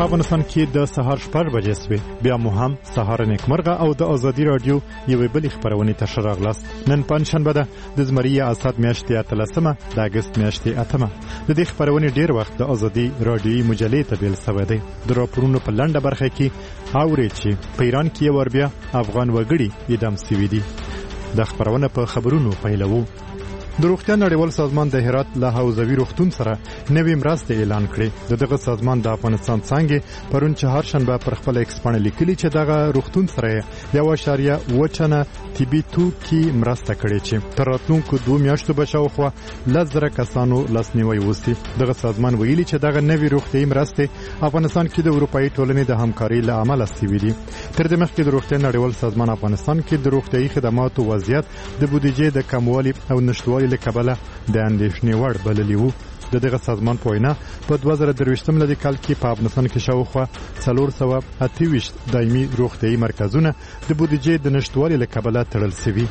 افغانستان کې د سهار 6 بجې سوي بیا مو هم سهار نیکمرغه او د ازادي رادیو یوې بلې خبرونه ته شراغلاست. نن پنځشنبه ده د زمری اسات میاشتې 13مه د اگست میاشتې 8مه. د دې خبرونه ډیر وخت د ازادي رادیوي مجلې ته بیل سوی دی. د راپورونو په لنډه برخه کې اوري چې په ایران کې ور بیا افغان وګړي اعدام شوي دي. د خبرونه په خبرونو پیلوو. د روغتیا نړیوال سازمان د هرات له حوزوي روغتون سره نوې مرسته اعلان کړې. دغه سازمان د افغانستان څنګه پرون چهارشنبه پر خپل ایکس باندې لیکلي چې دغه روغتون سره 1.2 ټنه طبي توکي مرسته کړې چې تر راتلونکو 2 میاشتو بشاوخوا 10,000 کسانو لاسنیوي وسی. دغه سازمان ویلي چې دغه نوې روغتیايي مرسته افغانستان کې د اروپאי ټولنې د همکارۍ له امله سوي دي. تر دې مخکې د روغتیا نړیوال سازمان افغانستان کې د روغتیايي خدماتو وضعیت د بودیجې د کموالي او نشټوالي له کبله د اندېښنې وړ بللی وو. دغه سازمان په وینا په 2023 ملي کال کې په افغانستان کې شاوخوا 428 دایمي روغتیايي مرکزونه د بودیجې د نشټوالي له کبله تړل شوي.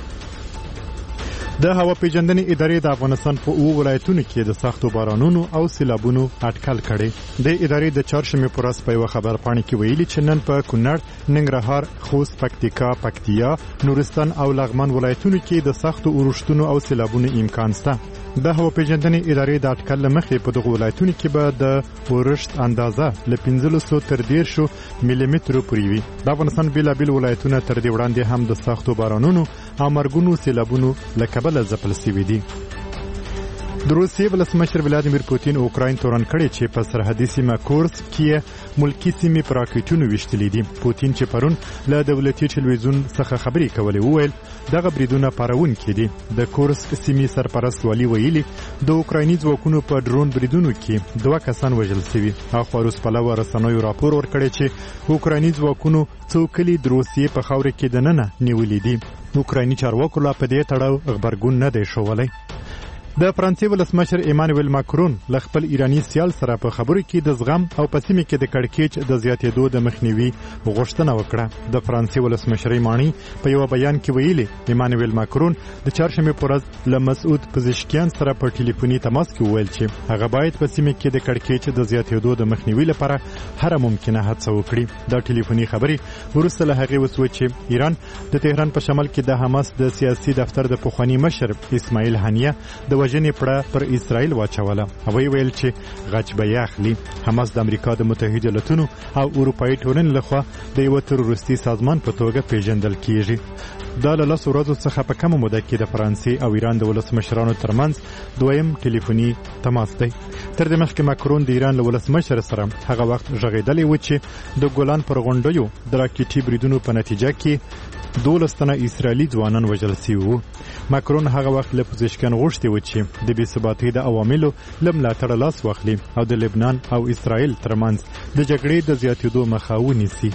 د هوا پیژندنې ادارې د افغانستان په 2 ولایتونو کې د سختو بارانونو او سیلابونو اټکل کړي. د ادارې د چهارشنبه پر ورځ په خبر پاڼه کې ویلي چې نن په کونړ، ننګرهار، خوست، پکتیکا، پکتیا، نورستان او لغمان ولایتونو کې د سختو اورښتونو او سیلابونو امکان شته. د هوا پیژندنې ادارې د اټکل لمخې په دغه ولایتونو کې به د اورښت اندازه ل 1500 تر 150 ملي مترو پورې وي. د افغانستان بیلابیل ولایتونه تر دې وړاندې هم د سختو بارانونو او مرګونو سیلابونو لکبل ځپل شوي دي. د روسیې ولسمشر ولادیمیر پوتین اوکراین تورن کړي چې په سرحدي سیمه کورس کې ملکی سیمې پر راکټونو وشتلې دي. پوتین چې پرون له دولتي ټلویزیون څخه خبرې کولې وویل دغه بریدونه پارون کې دي. د کورس سیمې سرپرست والی ویلي د اوکرایني ځواکونو په ډرون بریدونو کې 2 کسان وژل شوي. اخو روس پلوه رسنیو راپور ورکړي چې اوکرایني ځواکونو څو کلی د روسیې په خاوره کې دننه نیولې دي. اوکرایني چارواکو لا په دې تړاو خبرګون نه دی شولی. د فرانسې ولسمشر ایمانوئل ماکرون له خپل ایرانی سیال سره په خبرو کې د زغم او په سیمه کې د کړکېچ د زیاتېدو د مخنیوي غوښتنه وکړه. د فرانسې ولسمشر مانی په یو بیان کې ویلي ایمانوئل ماکرون د چهارشنبه پر ورځ له مسعود پزشکیان سره په ټلیفوني تماس کې وویل چې هغه باید په سیمه کې د کړکېچ د زیاتېدو د مخنیوي لپاره هر ممکنه هڅه وکړي. دا ټلیفوني خبري وروسته له هغه وسو چې ایران د تهران په شمال کې د حماس د سیاسي دفتر د پخوانی مشر اسماعیل هانیه د وژنې پړه پر اسرائیل واچوله. هغه ویل چې غچ به یاخلي. حماس د امریکا د متحده ایالاتونو او اروپאי ټولنې لخوا د یو تروریستي سازمان په توګه پیژندل کیږي. دا له 10 ورځو څخه په کومه موده کې د فرانسې او ایران د ولسمشرانو ترمنځ دویم ټلیفوني تماس دی. تر دې مخکې ماکرون د ایران له ولسمشر سره هغه وخت ژغېدلی و چې د ګولان پر غونډیو د راکټي بریدونو په نتیجه کې 12 تنه اسرائیلي ځوانان وژل شوي وو. ماکرون هغه وخت له پوزیشن غوښتي و چې د بې ثباتۍ د عواملو له ملاتړه لاس واخلي او د لبنان او اسرائیل ترمنځ د جګړې د زیاتېدو مخه ونیسي.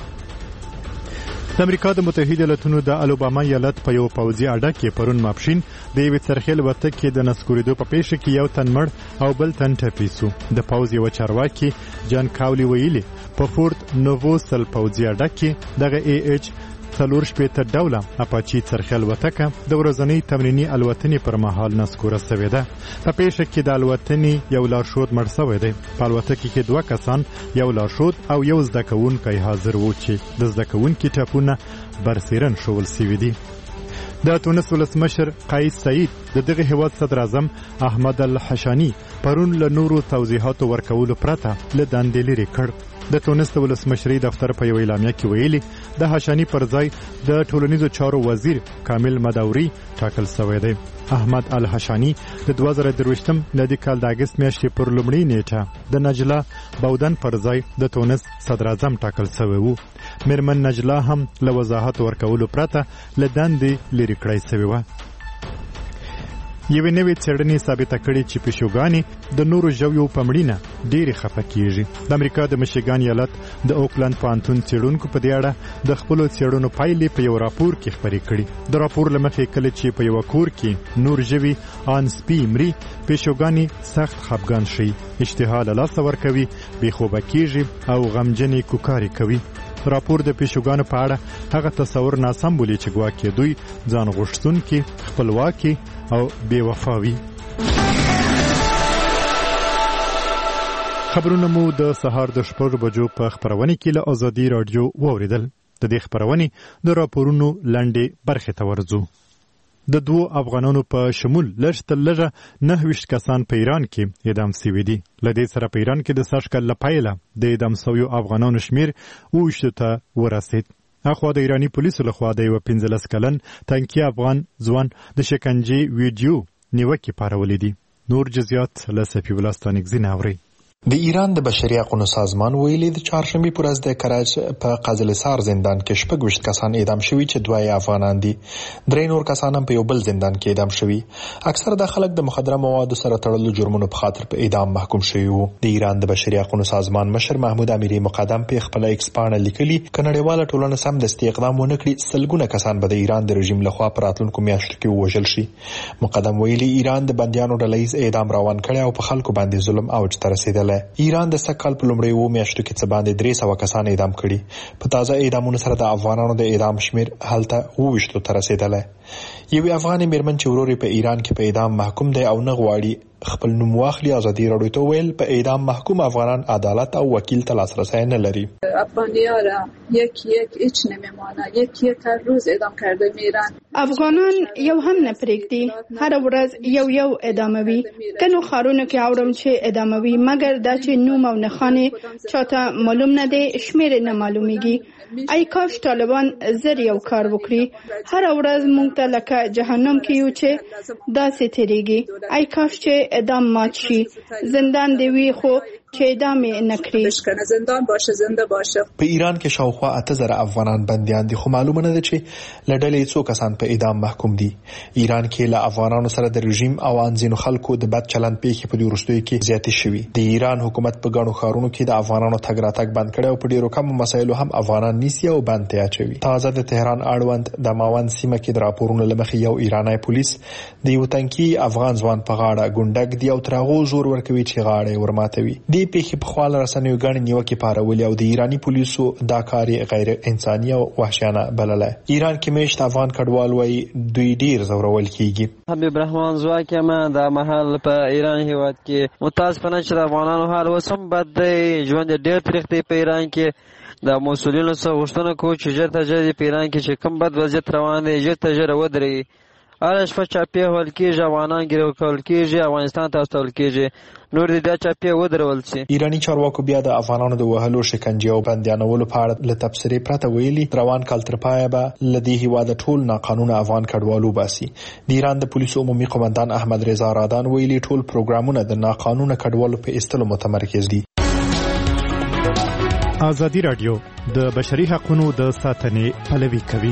د امریکا د متحده ایالاتونو د الاباما ایالت په یو پوځي اډه کې پرون ماپښین د یوې څرخې الوتکې د نسکورېدو په پیښه کې یو تن مړ او بل تن ټپي شو. د پوځ یو چارواکي جان کاولی ویلي په فورت نووسل پوځي اډه کې دغه AH 4 ډوله اپاچی څرخې الوتکه د ورځنۍ تمرینی الوتنې پر مهال نسکوره شوې ده. په پیښه کې د الوتنې یو لارښود مړ شوی دی. په الوتکه کې 2 کسان، یو لارښود او یو زده کوونکی حاضر وو چې د زده کوونکي ټاپونه برسیرن شول شوي دي. د تونس ولسمشر قیس سعید د دغه هیواد صدر اعظم احمد الحشانی پرون له نورو توضیحاتو ورکولو پرته له دندې لرې کړ. د تونس د ولسمشرۍ دفتر په یو اعلامیه کې ویلي د حشانی پر ځای د ټولنیزو چارو وزیر کامل مداوري ټاکل شوی دی. احمد الحشانی د 2023 میلادي کال د اگست میاشتې پر لومړۍ نیټه د نجلا بودن پر ځای د تونس صدر اعظم ټاکل شوی وو. میرمن نجلا هم له وضاحت ورکولو پرته له دندې لرې کړای شوې وه. یوې نوې څېړنې ثابته کړې چې پیشوګانې د نورو ژویو په مړینه ډېرې خفه کېږي. د امریکا د میشیګان ایالت د اوکلند پوهنتون څېړونکو په دې اړه د خپلو څېړنو پایلې په یو راپور کې خپرې کړي. د راپور له مخې کله چې په یوه کور کې نور ژوي ان سپي مري، پیشوګانې سخت خفګان شي، اشتها له لاسه ورکوي، بې خوبه کېږي او غمجنې کوکارې کوي. راپور د پیشوګانو په اړه هغه تصور ناسم بولي چې ګواکې دوی ځان غوښتونکي، خپلواکي او بې وفا وي. خبرونه مو د سهار د 6 بجو په خبرونه کې له ازادي رادیو واوریدل. د دې خبرونه د راپورونو لاندې برخه ته ورځو. د 2 افغانانو په شمول لږه 29 کسان په ایران کې اعدام شوي دي. لدې سره په ایران کې د ساشکل لپایله د اعدام شویو افغانانو شمیر اوښته ته ورسید. اخوا د ایرانی پولیسو لخوا د 15 کلن تنکی افغان ځوان د شکنجې ویډیو نیوکې پارولې دي. نور جزئیات له سفی ولستانیک زیناوري. د ایران د بشري حقوقو سازمان ویلي د چهارشنبه پر ورځ د کراچ په قزلسار زندان کې 26 کسان اعدام شوي چې 2 افغانان دي. 3 نور کسان هم په یو بل زندان کې اعدام شوي. اکثر د خلک د مخدره موادو سره تړلو جرمونو په خاطر په اعدام محکوم شوي وو. د ایران د بشري حقوقو سازمان مشر محمود امیری مقدم په خپل ایکس پاڼه لیکلي کنړیواله ټولنه سم دستي اقدام ونکړي سلګونه کسان به د ایران د رژیم لخوا په راتلونکو میاشتو کې وژل شي. مقدم ویلي ایران د بنديانو ډلهیز اعدام روان کړي او په خلکو باندې ظلم اوج ته رسیدلی. ایران د سکهال په لومړیو میاشتو کې څه باندې 300 کسان اعدام کړي. په تازه اعدامونو سره د افغانانو د اعدام شمیر هلته 20 ته رسیدلی. یو افغاني میرمن چې ورور په ایران کې په اعدام محکوم دی او نه غواړي خپل نوم واخلي ازادي رادیو ته ویل په اعدام محکوم افغانان عدالت او وکیل ته لاسرسی نه لري. افغانی‌ها را یک هیچ نمیمانه. یک هر روز اعدام کرده میرن. افغانان یو هم نه پرېږدي. هر ورځ یو اعداموي. کنو خارونو کې اورم چې اعداموي مګر دا چې نوم او نښانې چاته معلوم نه دی شمیر نه معلومیږي. ای کاش طالبان زر یو کار وکړي. هر ورځ مونږ ته لکه جهنم کې یو چې داسې تیریږي. ای کاش چې اعدام مات شي. زندان دی وی خو چې اعدام نه کړي. زندان باشه زنده باشه. په ایران کې شاوخوا 8000 افغانان بنديان دي خو معلومه نه ده چې لړلې څو کسان په اعدام محکوم دي. ایران کې له افغانانو سره د رژیم او انځینو خلکو د بد چلند پیښې په وروستیو کې زیاتې شوي. د ایران حکومت په غاڼو خارونو کې د افغانانو تګ راتګ بند کړي او په ډیرو کم مسایلو هم افغانان نیسي او بند ته اچوي. تازه د تهران اړوند د ماوند سیمه کې د راپورونو لمخې یو ایرانی پولیس د یو تنکی افغان ځوان په غاړه ګونډک دی او ترغو زور ورکوي چې غاړه ورماتوي. دې پیښې په خپل رسنیو غاڼې نیوکې پارولې او د ایرانی پولیسو دا کار غیر انساني او وحشیانه بلله. ایران کې مېشت افغان کډوال وایي دوی ډیر زورول کیږي. حبیب رحمان زواکه ما د محل په ایران هیواد کې متاسفانه چې د افغانانو حال وسم بد دی. ژوند ډیر تریخ دی په ایران کې. د مسؤلینو څخه غوښتنه کوو چې ژر تر ژره په ایران کې چې کوم بد وضعیت روان دی ژر تر ژره ودرېږي. هره شپه چاپې وهل کېږي افغانان ګیرو کول کېږي افغانستان ته استول کېږي. نور دې دا چاپې ودرول شي. ایرانی چارواکو بیا د افغانانو د وهلو شکنجې او بندیانولو په اړه له تبصرې پرته ویلي روان کال تر پایه به له دې هېواده ټول ناقانونه افغان کډوال وباسي. د ایران د پولیسو عمومي قومندان احمد رضا رادان ویلي ټول پروګرامونه د ناقانونه کډوالو په ایستلو متمرکز دي. ازادي رادیو د بشري حقوقو د ساتنې پلوي کوي.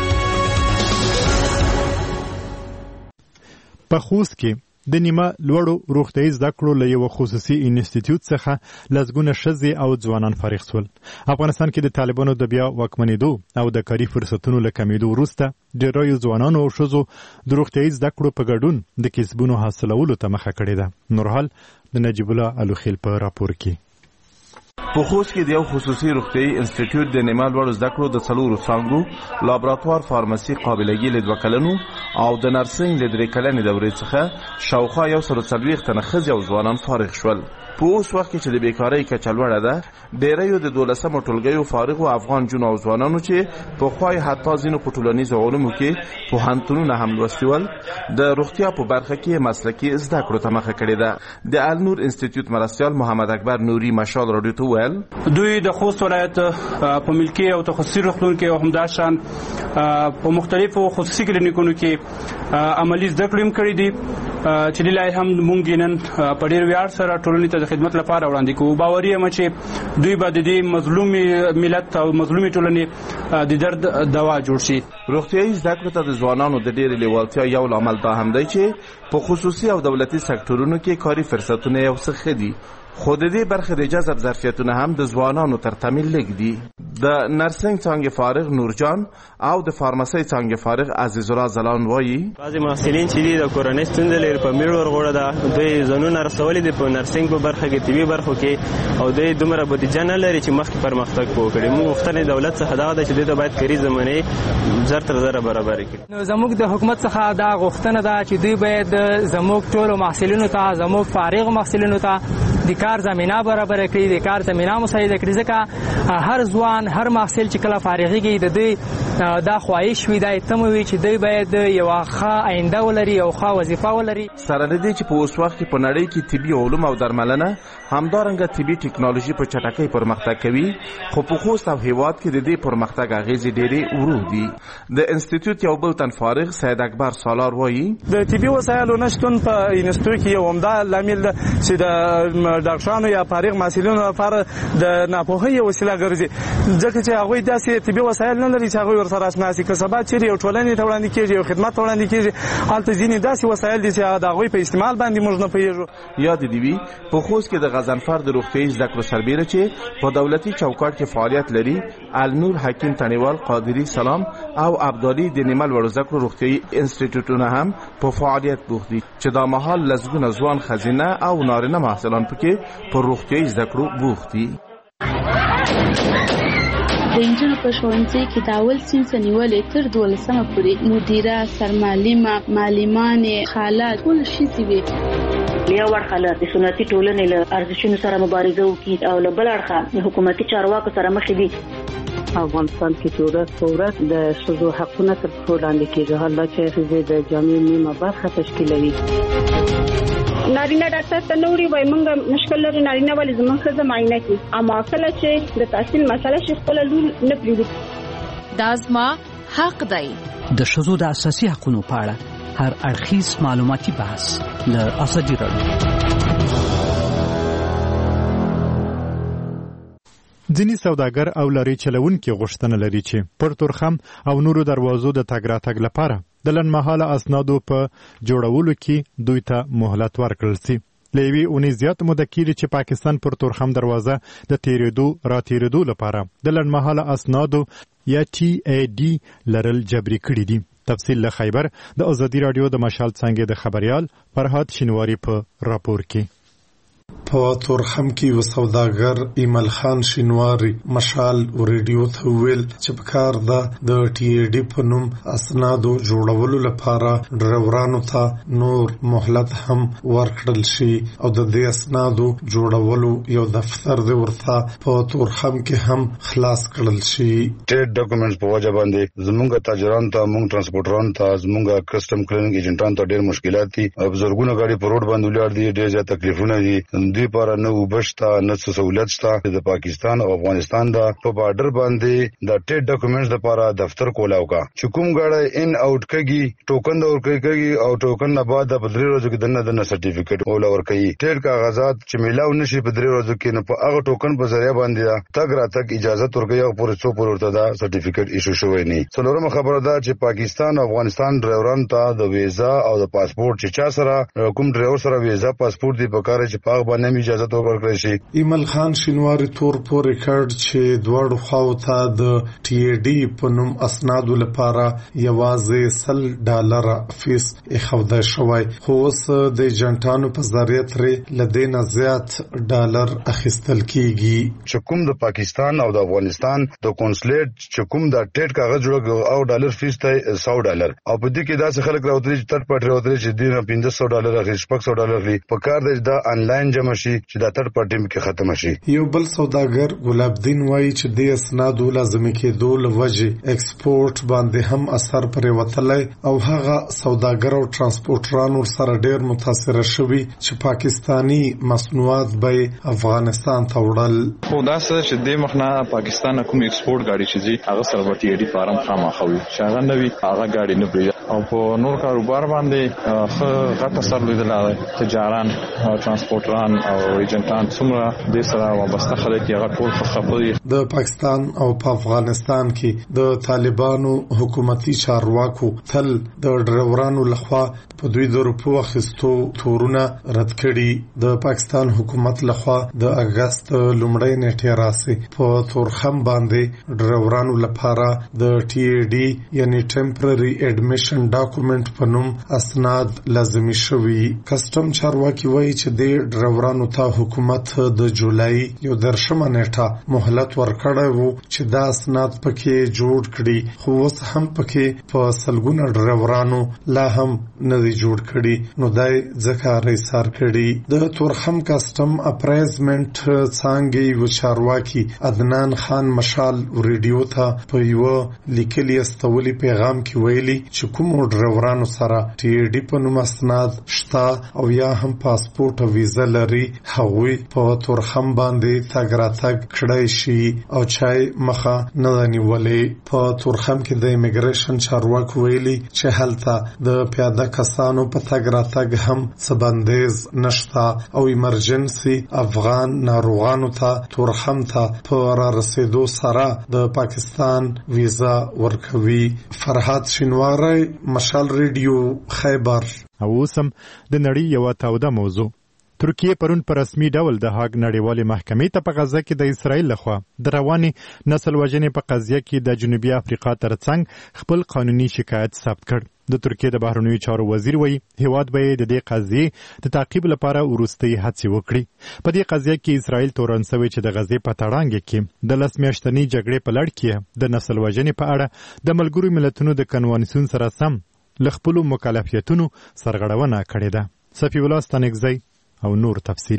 په خوست کې د نیمه لوړو روغتیايي زده کړو له یو خصوصي انسټیټیوټ څخه لسګونه ښځې او ځوانان فارغ شول. افغانستان کې د طالبانو د بیا واکمنېدو او د کاري فرصتونو له کمیدو وروسته ډېرو ځوانانو او ښځو د روغتیايي زده کړو په ګډون د کسبونو حاصلولو ته مخه کړې ده. نورحال د نجیب الله الوخیل په راپور کې. په خوست کې د یو خصوصي روغتیايي انسټیټیوټ د نیمه لوړو زده کړو د 4 څانګو لابراتوار فارمسي قابلګي له 2 کلنو او د نرسنګ له 3 کلنې دورې څخه شاوخوا 140 تنه ښځې او ځوانان فارغ شول. په اوس وخت کې چې د بیکارۍ کچه لوړه ده ډېری د 12مو ټولګیو فارغو افغان جنو او ځوانانو چې په خوای حتی ځینو په ټولنیزو علومو کې پوهنتونونه هم لوستي ول د روغتیا په برخه کې مسلکي زده کړو ته مخه کړې ده. د النور انسټیټیوټ مرستیال محمد اکبر نوري مشال رادیو ته ویل دوی د خوست ولایت په ملکي او تخصصي روغتون کې او همداشان په مختلفو خصوصي کلینیکونو کې عملی زده کړې کړې دي چې لای هم مونږ نن په ډیر ویاړ سره ټولنې ته د خدمت لپاره وړاندې کوو. باوري یم چې دوی به د دې مظلوم ملت او مظلومي ټولنې د درد دوا جوړ شي. روغتیايي زده کړو ته د ځوانانو د ډېرې لیوالتیا یو لامل دا هم دی چې په خصوصي او دولتي سکتورونو کې کاري فرصتونه یو څه ښه دي. خو د دې برخه د جذب ظرفیتونه هم د ځوانانو تر تمیل لږ دي. د نرسنګ څانګې فارغ نورجان او د فارمسي څانګې فارغ عزیز الله زلان وایي بعضې محصلین چې دي د کورنۍ ستونزې لري په میړ ورغوړه ده دوی ځانونه رسولي دي په نرسنګ په برخه کې طبي برخو کې او دوی دومره بودیجه نه لري چې مخکې پرمختګ وکړي. موږ غوښتنې دولت څخه دا ده چې دوی ته باید کاري زمینې زر تر زره برابر کړي. نو زموږ د حکومت څخه دا غوښتنه ده چې دوی باید زموږ ټولو محصلینو ته زموږ فارغ محصلینو ته د کار زمينه برابر کړي، د کار زمينه مساعد کړي، ځکه هر ځوان هر محصل چې کله فارغيږي د دې دا خواهش وي دا تم وي چې دوی باید یو ښه آینده ولري او ښه وظیفه ولري. سره دې چې په اوس وخت کې په نړۍ کې طبي علوم او درملنه همدارنګه طبي ټکنالوژي په چټکۍ پرمختګ کوي، خو په خوست او هیواد کې د دې پرمختګ اغیزې ډېرې ورو دي. د انسټیټیوټ یو بل تن فارغ سید اکبر سالار وایي د طبي وسایلو نشتون په انسټیټیوټ کې یو عمده لامل ده چې د ډاکټرانو یا فارغ محصلینو لپاره د ناپوهۍ وسیله ګرځي، ځکه چې هغوی داسې طبي وسایل نه لري چې هغوی ورسره اشنا شي. که سبا چیرې یو ټولنې ته وړاندې کېږي، یو خدمت وړاندې کېږي، هلته ځینې داسې وسایل دي چې د هغوی په استعمال باندې موږ نه پوهېږو. یاد دې وي په خوست کې د غضنفر د روغتیايي زده کړو سربیره چې په دولتي چوکاټ کې فعالیت لري، النور حکیم تنیوال قادری سلام او ابدالي د نیمه لوړو زده کړو روغتیايي انسټیټیوټونه هم په فعالیت بوخت دي چې دا مهال لسګونه ځوان ښځینه او نارینه محصلان پکې په روغتیايي زده کړو بوخت دي. د انجنونو په ښوونځي کې د اول صنف نیولې تر 12مه پورې مدیره، سرمعلمه، معلمانې، خاله ټول ښځې وي. یو اړخه د سنتي ټولنې له ارزښتونو سره مبارزه وکړي او له بل اړخه د حکومتي چارواکو سره مخ دي. افغانستان کې چې ورځ په ورځ د ښځو حقونه تر پښو لاندې کېږي، حالا چې ښځې د جامعې نیمه برخه تشکیلوي. نارینه ډاکټر ته نو وری وای مونږ مشکل لري نارینه ولې زمونږ ښځه معاینه کوي، اما کله چې د تحصیل مسله شي خپل لول نه پریږدي. دا زما حق دی. د ښځو د اساسي حقوقو په اړه هر اړخیز معلوماتي بحث له ازادي راډیو. ځینې سوداګر او لارې چلوونکي غوښتنه لري چې پر تورخم او نورو دروازو د تګ راتګ لپاره د لنډمهاله اسنادو په جوړولو کې دوی ته مهلت ورکړل شي. له یوې اونۍ زیات موده کېږي چې پاکستان پر تورخم دروازه د تیرېدو لپاره د لنډمهاله اسنادو یا TAD لرل جبري کړي دي. تفصیل له خیبر د ازادي راډیو د مشال څنګه د خبريال فرهاد شینواری په راپور کې. په تورخم کې یو سوداګر ایمل خان شینواری مشال ریډیو ته ویل چې په کار د TAD په نوم اسنادو جوړولو لپاره ډرایورانو ته نور مهلت هم ورکړل شي او د دې اسنادو جوړولو یو دفتر دی ورته په تورخم کې هم خلاص کړل شي. ټریډ ډاکومنټس په وجه باندې زمونږ تاجران ته، مونږ ترانسپورټران ته، زمونږ کسٹم کلیننګ ایجنټان ته ډېر مشکلات دي. بزرګونه غاړي په روډ باندې ولاړ دي، ډېر زیات تکلیفونه دي. دوی پر نه وبشتا نه سہولت شته. د پاکستان او افغانستان د په بارډر باندې د ټریډ ډاکومنټس لپاره دفتر کولاو کا چې کوم غاړه ان اوټ کږي ټوکن د ورکړي او ټوکن نه بعد په 3 ورځو کې د سرټیفیکیټ اولا ورکړي. ټریډ کاغذات چې میلاو نشي په 3 ورځو کې نه په هغه ټوکن په ذریعہ باندې تګ راتګ اجازه ورکړي او پورې څو پر ورته دا سرټیفیکیټ ایشو شوی نه. څلورمه خبره ده چې پاکستان او افغانستان ډرایورانو ته د ویزا او د پاسپورت چې چا سره کوم ډرایور سره ویزا پاسپورت دی په کار چې پاغ باندې اجازه ورکړي شي. ایمل خان شینواری تور په ریکارډ چې دوړو خواو ته د TAD په نوم اسنادو لپاره یوازې $100 فیس اخوده شوی، خو اوس د ایجنټانو په ذریعہ ترې لدینا زیات ډالر اخیستل کیږي. چې کوم د پاکستان او د افغانستان د کونسلیټ چې کوم د ټریډ کاغذ جوړ او ډالر فیس ته $100 او په دې کې داسې خلک راوتري چې تر پټ راوتري چې دینه $500 اخلي، $600 اخلي. په کار د انلاین جمع شي چې د تر پټیم کې ختم شي. یو بل سوداګر ګلاب دین وایي چې د اسنادو لازمي کېدو لوجه ایکسپورت باندې هم اثر پرې وتلی او هغه سوداګر او ترانسپورټران سره ډېر متاثر شوي چې پاکستانی مصنوعات به افغانستان ته وړل. خو دا څه چې د مخنه پاکستان کوم ایکسپورت غاړي چې زی هغه سره به TAD فارم خامخوي شاغه نوي هغه غاړي نه پری او په نور کاروبار باندې غټ اثر لیدل. تجاران او ترانسپورټران او ایجنټان څومره د سره وابسته خلک یې ټول خبري. د پاکستان او په افغانستان کې د طالبانو حکومتي چارواکو تل د ډرایورانو لخوا په 2 روپو اخیستو تورونه رد کړي. د پاکستان حکومت لخوا د اگست لومړۍ نیټې راسي په تورخم باندې ډرایورانو لپاره د TAD یعنی ټمپرري اډمیشن مایګریشن ډاکومنت په نوم اسناد لازمي شوي. کسټم چارواکي وایي چې د ډرایورانو ته حکومت د جولای 11 نیټه مهلت ورکړی و چې دا اسناد پکې جوړ کړي، خو اوس هم پکې په سلګونه ډرایورانو لا هم نه دي جوړ کړي، نو دای ځکه ریسار کړي. د تورخم کسټم اپرایزمنت څانګې و چارواکي عدنان خان مشال ریډیو ته په یو لیکلي استولي پیغام کې ویلي چې کوم ډرایورانو سره ټي ډي په نوم اسناد شته او یا هم پاسپورت او ویزا لري، هغوی په تورخم باندې تګ راتګ کړی شي او چای مخه نه نیولې. په تورخم کې د ایمیګریشن چارواکو ویلي چې هلته د پیاده کسانو په تګ راتګ هم څه بندیز نشته او ایمرجنسي افغان ناروغانو ته تورخم ته په را رسیدو سره د پاکستان ویزا ورکوي. فرهاد شینواری، مشال ریډیو، خیبر. او اوسم د نړۍ یو تاوده موضوع. ترکیه پرون په رسمي ډول د هاګ نړیوالې محکمې ته په غزه کې د اسرائیل لخوا د روانې نسل وژنې په قضیه کې د جنوبي افریقا ترڅنګ خپل قانوني شکایت ثبت کړ. د ترکیه د بهرنیو چارو وزیر وایي هیواد به د دې قضیې د تعقیب لپاره وروستۍ هڅې وکړي. په دې قضیه کې اسرائیل تورن شوی چې د غزې په تړانګ کې د 10 میاشتنۍ جګړې په لړ کې د نسل وژنې په اړه د ملګرو ملتونو د کنوانسیون سره سم ل خپل مکلفیتونو سرغړونه کړې ده. صفی الله ستانکزی او نور تفصیل.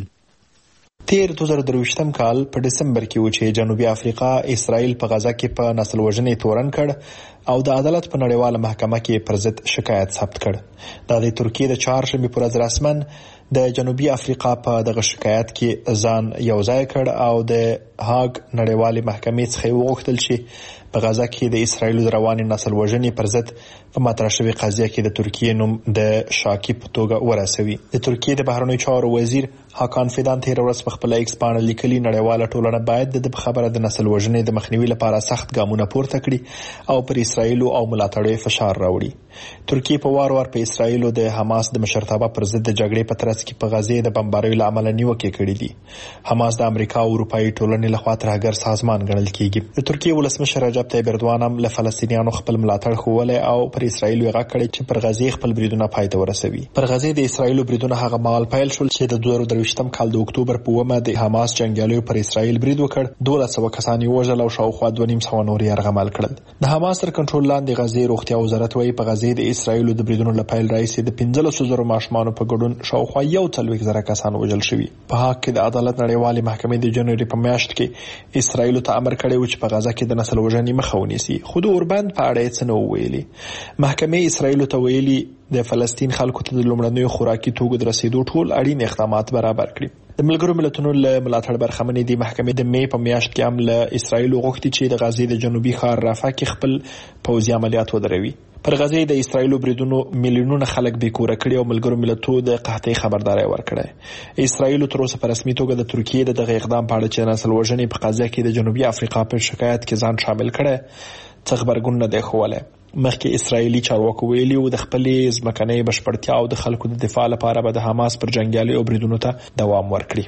تیر 2023 کال په دسمبر کې و چې جنوبي افریقا اسرائیل په غزه کې په نسل وژنې تورن کړ او د عدالت په نړیواله محکمه کې پر ضد شکایت ثبت کړ. دا د ترکیه د چهارشنبې پر ورځ رسمن د جنوبي افریقا په دغه شکایت کې ځان یوځای کړ او د هاګ نړیوالې محکمې څخه وغوښتل چې په غزه کې د اسرائیل د روانې نسل وژنې پر ضد په مطرح شوې قضیه کې د ترکیه نوم د شاکی په توګه ورسوي. د ترکیه د بهرنیو چارو وزیر هاکان فیدان تیر ورځ په خپل ایکس باندې لیکلي نړیواله ټولنه باید د خبره د نسل وژنې د مخنیوي لپاره سخت ګامونه پورته کړي او پر اسرائیل او ملاتړي فشار راوړي. ترکیه په وار وار په اسرائیل او د حماس د مشرتابه پر ضد د جګړې په ترڅ کې په غزه د بمباریو لامل نیوکې کړې دي. حماس د امریکا او اروپאי ټولنې لخوا ترهګر سازمان ګڼل کیږي. د ترکیه ولسمشر رجب طیب اردوغان هم له فلسطینیانو خپل ملاتړ خوله او پر اسرائیل یې غږ کړی چې پر غزه خپل بریدونه پای ته ورسوي. پر غزه د اسرائیل بریدونه هغه مهال پیل شول چې د 2023 کال د اکتوبر په 1 د حماس جنگیالیو پر اسرائیل برید وکړ. 1200 کسان یې وژل او شاوخوا 2.5 نور یې ارغمال کړل. د حماس تر کنټرول لاندې غزه روغتیا وزارت وايي په غزه د اسرائیل د بریدونو لپاره راځي د 15,000 ماشومان په ګډون شاوخوا 1,000 کسان وژل شوي. په حق کې د عدالت نړیوالې محکمې د جنوري په میاشت کې اسرائیل ته امر کړی و چې په غزه کې د نسل وژنې مخه ونیسي، خو د اوربند په اړه څه نه ویلي. محکمې اسرائیل ته ویلي د فلسطین خلکو ته د لومړنیو خوراکي توکو د رسیدو ټول اړین اقدامات برابر کړي. د ملګرو ملتونو له ملاتړ برخمنې د محکمې د می په میاشت کې هم له اسرائیل غوښتي چې د غزې د جنوبي ښار رافح کې خپل پوځي عملیات ودروي. پر غزې د اسرائیل بریدونو میلیونونه خلک بیکوره کړي او ملګرو ملتونو د قحطۍ خبرداري ورکړه. اسرائیل تر اوسه په رسمي توګه د ترکیه د دغه اقدام په اړه چې نسل وژنې په قضیه کې د جنوبي افریقا په شکایت کې ځان شامل کړي څه خبرګون نه دی خوله. مخکې اسرائیلي چارواکو ویلي و د خپلې ځمکنۍ بشپړتیا او د خلکو د دفاع لپاره به د حماس پر جنگیالیو بریدونو ته دوام ورکړي.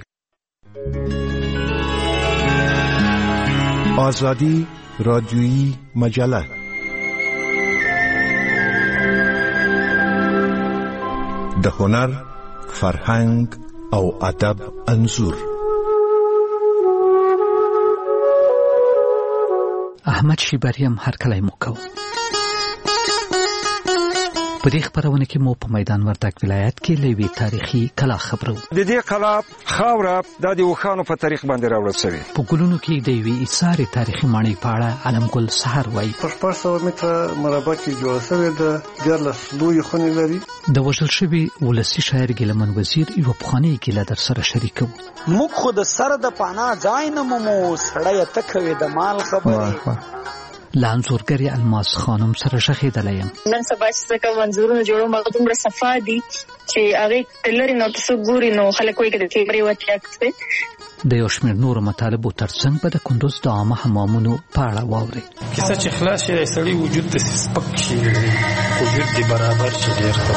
آزادی رادیویی مجله د هنر، فرهنګ او ادب انځور. احمد شیبری هم هرکلی مو کوو. په دې خبرونه کې مو په میدان وردګ ولایت کې لوی تاریخي کلا خبرو. د دې کلا خاوره د وخانو په تاریخ باندې راوړل شوی. په ګلونو کې د وی ایثار تاریخي ماڼۍ په اړه علم ګل سحر وایي. په 400 متره مربع کې جوړ شوی د ګرلس لوی خونې لري. د وژل شوی ولسی شاعر ګلمن وزیر یو پخوانی ګیله در سره شریکو. موږ خو د سر د پانا ځای نه مو سړی تکوي د مال خبرې. لانزورګری الماس خانم سره شخیدلې يم. نن سبا چې کوم منظورونه جوړوم هغه دومره صفا دي چې هغه تلری نو تاسو ګوري نو خلک وایي چې تیمري وتیاکته. د یو شمېر نورو مطالبو ترڅنګ په د کندوز د عامه حمامونو په اړه واوري. کیسه چې خلاص شي سړی وجود د سپک شي وجود دی برابر شي ډیر ښه.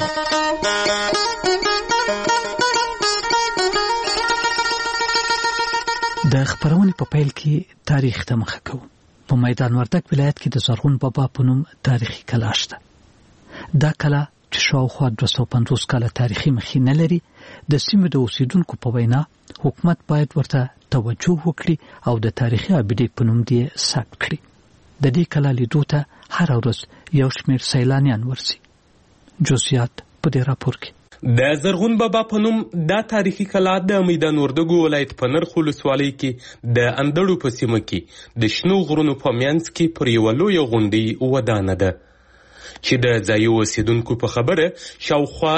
د خبرونې په پیل کې تاریخ ته مخه کوو. په میدان وردګ ولایت کې د زرغون بابا په نوم تاریخي کلا شته. دا کلا چې شاوخوا 250 کاله تاریخي مخینه لري د سیمې د اوسیدونکو په وینا حکومت باید ورته توجه وکړي او د تاریخي ابدي په نوم دی ثبت کړي. د دې کلا لیدو ته هر ورځ یو شمېر سیلانیان ورځي. جزئیات په دې راپور کې. د زرغون بابا په نوم دا تاریخي کلا د میدان وردګو ولایت په نرخ ولسوالۍ کې د اندړو په سیمه کې د شنو غرونو په منځ کې پر یوه لویه غونډۍ ودانه ده چې د ځایي اوسیدونکو په خبره شاوخوا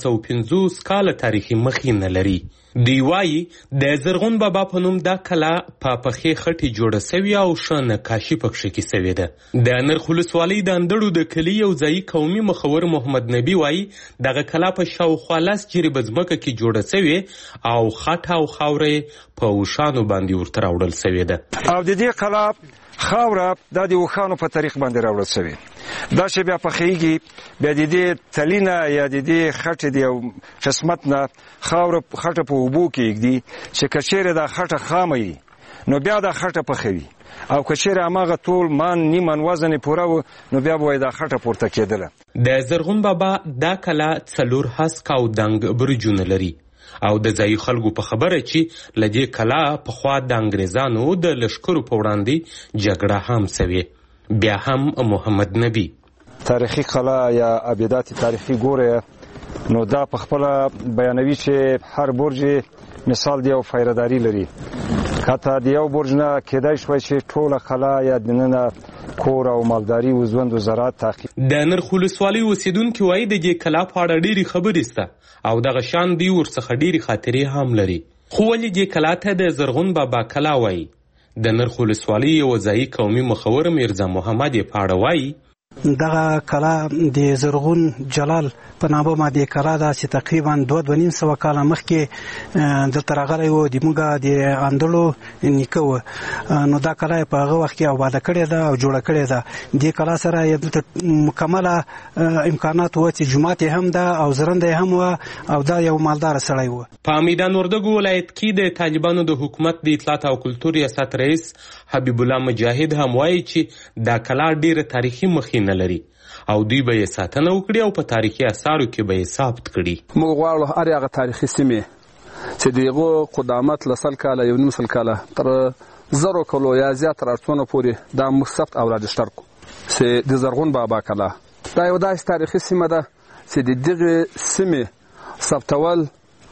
250 کاله تاریخي مخینه لري. دوی وایي د زرغون بابا په نوم دا کلا په پخې خټې جوړه سوې او ښه نقاشي پکښې کې سوې ده. د نرخ ولسوالۍ د اندړو د کلي یو ځایي قومي مخور محمد نبي وایي دغه کلا په شاوخوا 10 جریبه ځمکه کې جوړه سوې او خټه او خاوره په اوښانو باندې ورته راوړل سوې ده. او د دې کلا خاوره دا د اوښانو په طریق باندې راوړل سوې دا چې بیا پخېږي بیا د دې تلینه یا د دې خټې د یو قسمت نه خاوره خټه په اوبو کې ږدي چې که چیرې دا خټه خامه وي نو بیا دا خټه پخوي او که چیرې هماغه ټول مان نیمن وزن یې پوره و نو بیا به دا خټه پورته کېدله. د زرغون بابا دا کلا 4 هسک او دنګ برجونه لري او د ځایي خلکو په خبره چې لدې کلا پخوا د انګریزانو د لشکرو په وړاندې جګړه هم سوې. بیا هم محمد نبی تاریخي کلا یا ابیدات تاریخي ګوره نو دا په خپل بیانوي چې هر برج مثال دی او فایرداری لري. کته د یو برج نه کېدای شوی چې ټوله کلا یا دننه کور او مالداري او ژوند او زراعت تعقیب. د نرخ ولسوالۍ اوسیدونکي وایي د دې کلا په اړه ډېرې خبرې شته او دغه شان دی ورڅخه ډېرې خاطرې هم لري. خو ولې دې کلا ته د زرغون بابا کلا وایي؟ د نرخ ولسوالۍ یو ځایي قومي مخور میرزا محمد یې په اړه وایي دغه کلا د زرغون جلال په نامه باندې کلا ده چې تقریبا 2.5 کاله مخکې دلته راغلی و. د موږ د اندړو نیکه و نو دا کلا په هغه وخت کې آباده کړې ده او جوړه کړې ده. دې کلا سره دلته مکمله امکانات و چې جومات هم ده او زرنده هم و او دا یو مالدار سړی و. په میدان وردګو ولایت کې د طالبانو د حکومت د اطلاعات او کلتور ریاست رئیس حبیب الله مجاهد هم وایي چې دا کلا ډیره تاریخي مخینه لري او دوی به یې ساتنه وکړي او په تاریخي اثارو کې به یې ثبت کړي. موږ غواړو هر هغه تاریخي سیمې چې د هغو قدامت له 100 کاله یو نیم سل کاله تر 1000 کالو یا زیات راڅونه پورې دا موږ ثبت او راجستر کړو. چې د زرغون بابا کلا دا یو داسې تاریخي سیمه ده چې د دغه سیمې ثبتول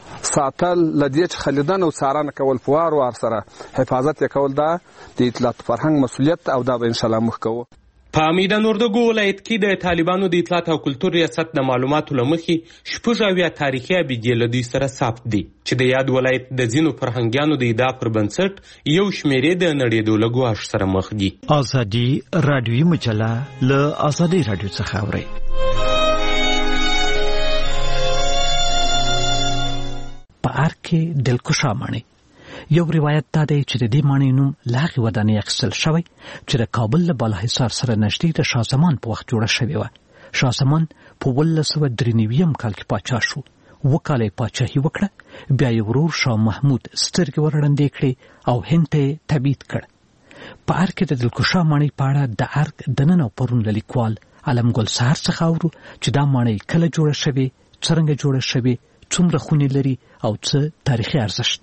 ساتل لدې چې خلیدان او څارنه کول په وار سره حفاظت کول دا د اطلاعات فرهنګ مسؤلیت او دا به ان شاء الله موږ کوو. په میدان وردګو ولایت کې د طالبانو د اطلاعات او کلتور ریاست د معلوماتو له مخې 6 تاریخي ابدي له دوی سره ثبت دي چې د یاد ولایت د ځینو فرهنګیانو د ادعا پر بنسټ یو شمېرې د نړېدو له ګواښ سره مخ دي. ازادي رادیوي مجله له ازادي رادیو څخه اوري. په ارګ کې دلکشا ماڼۍ یو روایت دا دی چې د دې ماڼۍ نوم له هغې ودانۍ اخیستل شوی چې د کابل له بالاحصار سره نږدې د شاه زمان په وخت جوړه شوې وه. شاه زمان په 1993 کال کې پاچا شو. 7 کاله یې پاچاهي وکړه. بیا یې ورور شاه محمود سترګې ورړندې کړې او هند ته یې تبعید کړ. په ارګ کې د دلکشا ماڼۍ په اړه د ارګ دننه او پرون له لیکوال علم ګل سهار څخه اورو چې دا ماڼۍ کله جوړه شوې، څرنګه جوړه شوې، څومره خونې لري او څه تاریخي ارزښت.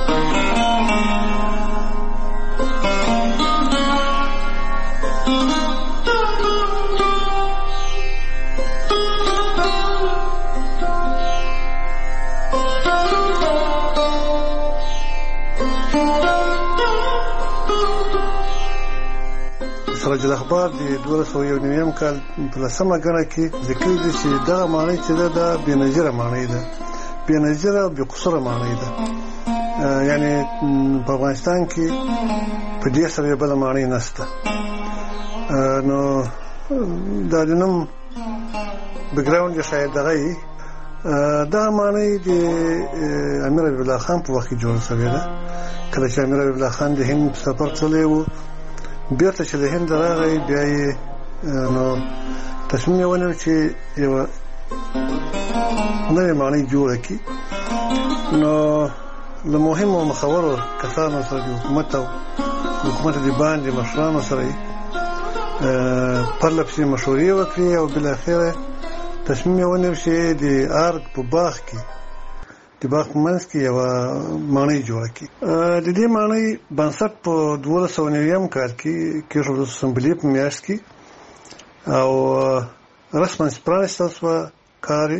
سراج الاخبار د 2001 کال په لسمه ګڼه کې ذکر دي چې دغه ماڼۍ چې ده دا بېنظیره ماڼۍ ده، بېنظیره او بېقصوره ماڼۍ ده. یعنې په افغانستان کې په دې سره یې بله ماڼۍ نشته. نو دا د نوم بګراونډ یې شاید دغه وي. دغه ماڼۍ د امیر حبیب الله خان په وخت کې جوړه شوې ده. کله چې امیر حبیب الله خان د هند سفر تللی و، بیرته چې د هند راغی، بیا یې نو تصمیم یې ونیو چې یوه نوې ماڼۍ جوړه کړي. نو له مهمو مخورو کسانو سره د حکومت د باندې مشرانو سره یې پرله پسې مشورې وکړې او بالاخره تصمیم ونیو چې د ارګ په باغ کې د باغ منځ کې یو ماڼۍ جوړه کړي. د دې ماڼۍ بنسټ په 1290 کال کې کېښود اسمبلی په میاشت کې او رسما پرانیستل شوه. کار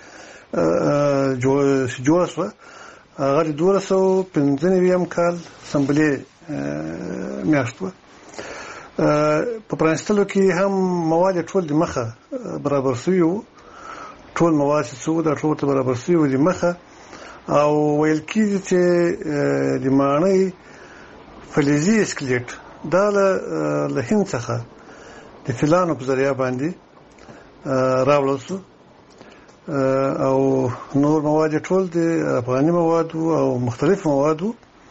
جوړه شوه. هغه د 1295 کال اسمبلی میاشت وه. په پرانیستلو کې هم مواد ټول د مخه برابر شوي وو. ټول مواد چې وو دا ټول ته برابر شوي وو د مخه. او ویل کېږي چې د ماڼۍ فلزي اسکلیټ دا له هند څخه د فیلانو په ذریعه باندې راوړل شو او نور مواد ټول د افغاني موادو او مختلف موادو.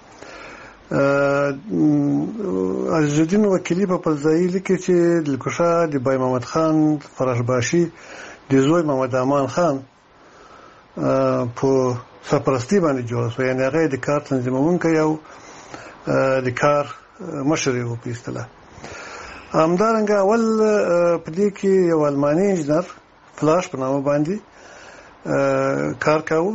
عزیز الدین وکیلي په فضایي لیکي چې دلکوشا د بای محمد خان فراشباشي د زوی محمد امان خان په سرپرستي باندې جوړه شوه. یعنې هغه د کار تنظیمونکی او د کار مشر و په اصطلاح. همدارنګه اول په دې کې یو الماني انجینر فلاش په نامه باندې کار کاوه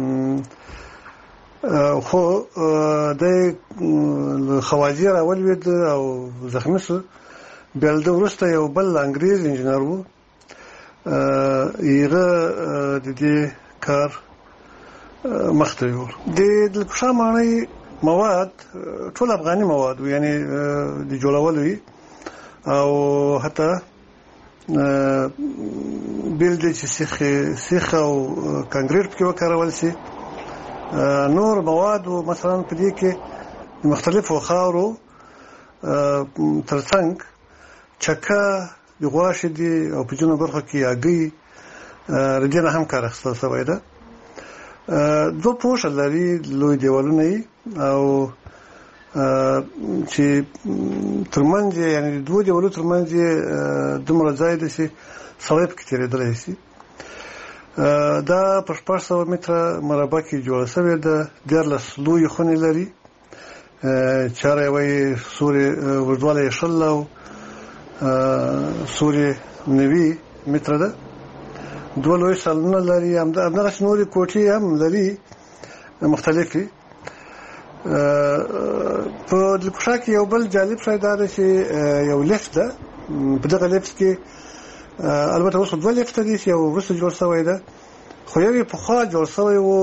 خو د خواجې راولوېد او زخمي شو. بیا له ده وروسته یو بل انګریز انجینر و هغه د دې کار مخته یوړ. د دلکوشا ماڼۍ مواد ټول افغاني مواد و یعنی د جوړولو وي او حتی بیل دی چې سیخ او کانکریټ پکې وکارول شي. نور مواد مثلا په دې کې مختلفو خاورو ترڅنګ چکه د غواښې دي او په ځینو برخو کې هګۍ د دې نه هم کار اخیستل شوی ده. دوه پوښه لري لوی دیوالونه یې او چې ترمنځ یې یعنې د دوو دیوالو ترمنځ یې دومره ځای دی چې سړی پکې تېرېدلی شي. دا په 600 متره مربع کې جوړه شوې ده. 14 لویې خونې لري. چاره یوه یې سورې اوږدوالی یې 20 او سورې 90 متره ده. دوه لوی سالونه لري. همدغسې نورې کوټې هم لري مختلفې. په دلکوشا کې یو بل جالب شی دا ده چې یو لیفت ده. په دغه لیفت کې البته اوس دوه لیفته دي چې یو وروسته جوړ شوی ده خو یو یې پخوا جوړ شوی و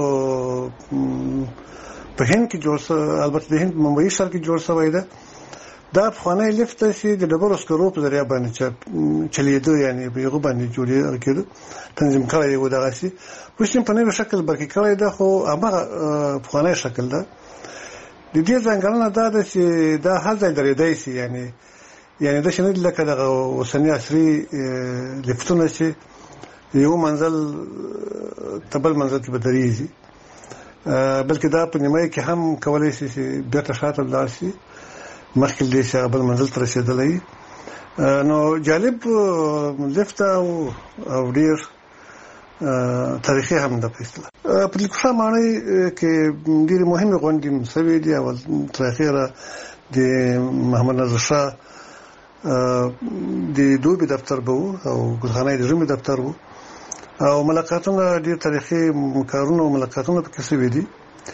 په هند کې جوړ شوی. البته د هند ممبئی ښار کې جوړ شوی ده. دا پخوانی لیفت دی چې د ډبرو سکرو په ذریعه باندې چلیده یعنې په هغه باندې جوړېده کېده تنظیم کړی و. دغسې اوس په نوي شکل برقي کړی ده خو هماغه پخوانی شکل ده. د دې ځانګړنه دا ده چې دا هر ځای درېدی شي یعنې داسې نه دي لکه دغه اوسني عصري لیفتونه چې یو منزل ته بل منزل کې به درېږي بلکې دا په نیمایي کې هم کولی شي چې بېرته شاته ولاړ شي مخکې له دې چې هغه بل منزل ته رسېدلی. نو جالب لیفت او ډېر تاریخي هم ده په اصطلاح. په دلکوشا ماڼۍ کې ډېرې مهمې غونډې شوې دي. اول تر اخره د محمد ناظر شاه د دوبي دفتر به و او ګلخانه د ژمي دفتر و او ملاقاتونه ډېر تاریخي کارونه او ملاقاتونه پکې شوي دي.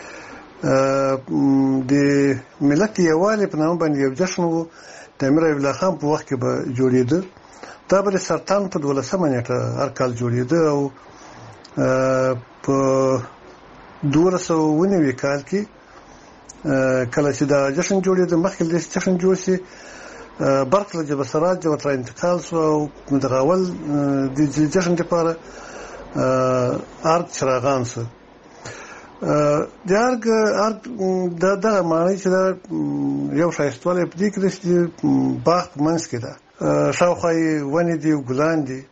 د ملت یووالي په نامه باندې یو جشن و د امیر حبیب الله خان په وخت کې به جوړېده. دا به د سرطان په 12 نیټه هر کال جوړېده او په 1290 کال کې کله چې دا جشن جوړېده مخکې له دې جشن جوړ شي برق له جبل سراج ورته انتقال شو او دغه اول د جشن لپاره ارګ چراغان شو. د ارګ دغه معنی چې دا یو ښایستوالی په دې کې دی چې باغ په منځ کې ده. شاوخوا یې ونې دي او ګلان دي.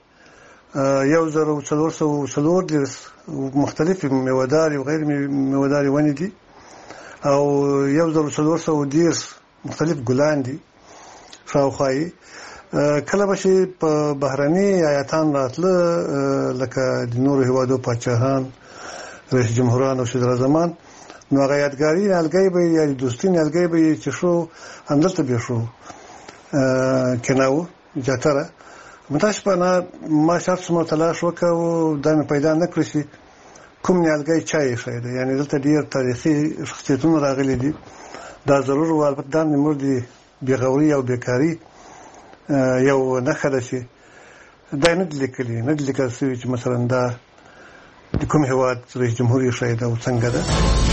1440 مختلفې میوهدارې او غیر میوهدارې ونې دي او 1410 مختلف ګلان دي شاوخوا یې. کله به چې په بهرني آیاتان راتله لکه د نورو هېوادو پاچاهان رئیس جمهوران او صدراعظمان نو هغه یادګاري نیالګی به یا د دوستي نیالګی به یې چې شو همدلته به شو کناو جاتره متاسفانه ما شخص متلاش وکاو دا پیدا نکړی چې کوم نیالګي چای شي دی. یعنی دلته ډیر تاریخي شخصیتونه راغلي دي. دا ضرور و البته دا نمور دي بیغوري او بیکاری یو نه خده شي دا نه لیکلي نه لیکل شوی چې مثلا دا د کوم هیواد رئیس جمهور شي دا څنګه ده.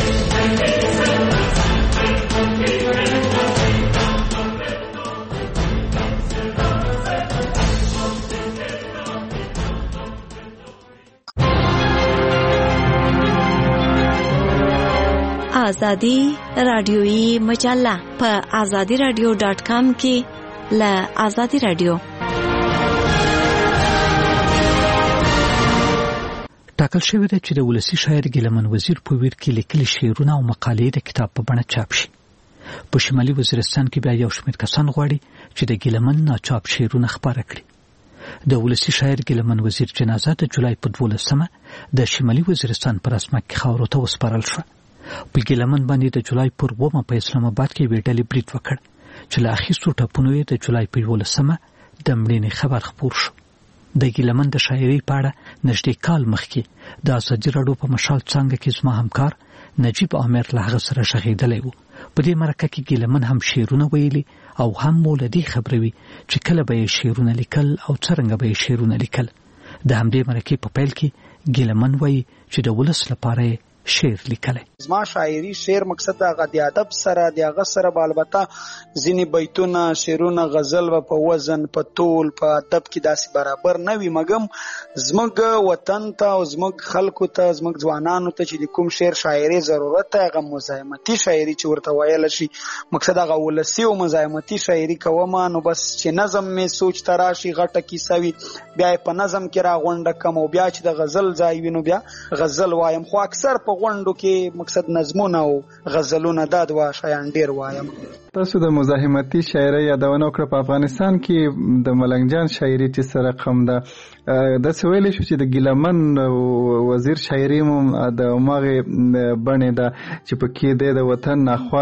آزادی رادیویی مجله په azadiradio.com کې له آزادی رادیو. ټاکل شوی دی چې د ولسی شاعر ګیلمن وزیر په ویر کې لیکلي شعرونه او مقالې د کتاب په بڼه چاپ شي. په شمالي وزیرستان کې بیا یو شمېر کسان غواړي چې د ګیلمن ناچاپ شعرونه خپاره کړي. د ولسی شاعر ګیلمن وزیر جنازه د جولای په 12مه د شمالي وزیرستان په رسمه کې خاورو ته وسپارل شوه. په ګیلمن باندې د جولای پر 2مه په اسلام آباد کې ویډلې بریټ وکړ چې له اخیستو ټاپونو یې د جولای په 11مه د مړینې خبر خپور شو. د ګیلمن د شاعرۍ په اړه نږدې کال مخکې د ازادي راډیو په مشال څانګه کې زما همکار نجیب عامر له هغه سره غږېدلی و. په دې مرکه کې ګیلمن هم شعرونه ویلي او هم مولدي خبروي چې کله به یې شعرونه لیکل او څرنګه به یې شعرونه لیکل. د همدې مرکې په پیل کې ګیلمن وایي چې د ولس لپاره شعر لیکلی. زما شاعري شعر مقصد هغه د ادب سره د هغه سره به البته ځینې بیتونه شعرونه غزل و په وزن په طول په ادب کې داسې برابر نه وي مګم زموږ وطن ته او زموږ خلکو ته زموږ ځوانانو ته چې د کوم شعر شاعري ضرورت ته هغه مزاحمتي شاعري چې ورته ویل شي مقصد هغه ولسي او مزاحمتي شاعري کوم نو بس چې نظم مې سوچ تراشي غټه کیسه وي بیا په نظم کې راغونډه کم او بیا چې د غزل ځای وینو بیا غزل وایم خو اکثر په غونډو کې مقصد نظمونه او غزلونه دا دوا شیان ډیر وایم. تاسو د مزاحمتي شاعرۍ یادونه وکړه. په افغانستان کې د ملنګ جان شاعري چې سره رقم ده د سویل شو چې د ګیلمن وزیر شاعري مو د ماغه بڼه ده چې په کې د وطن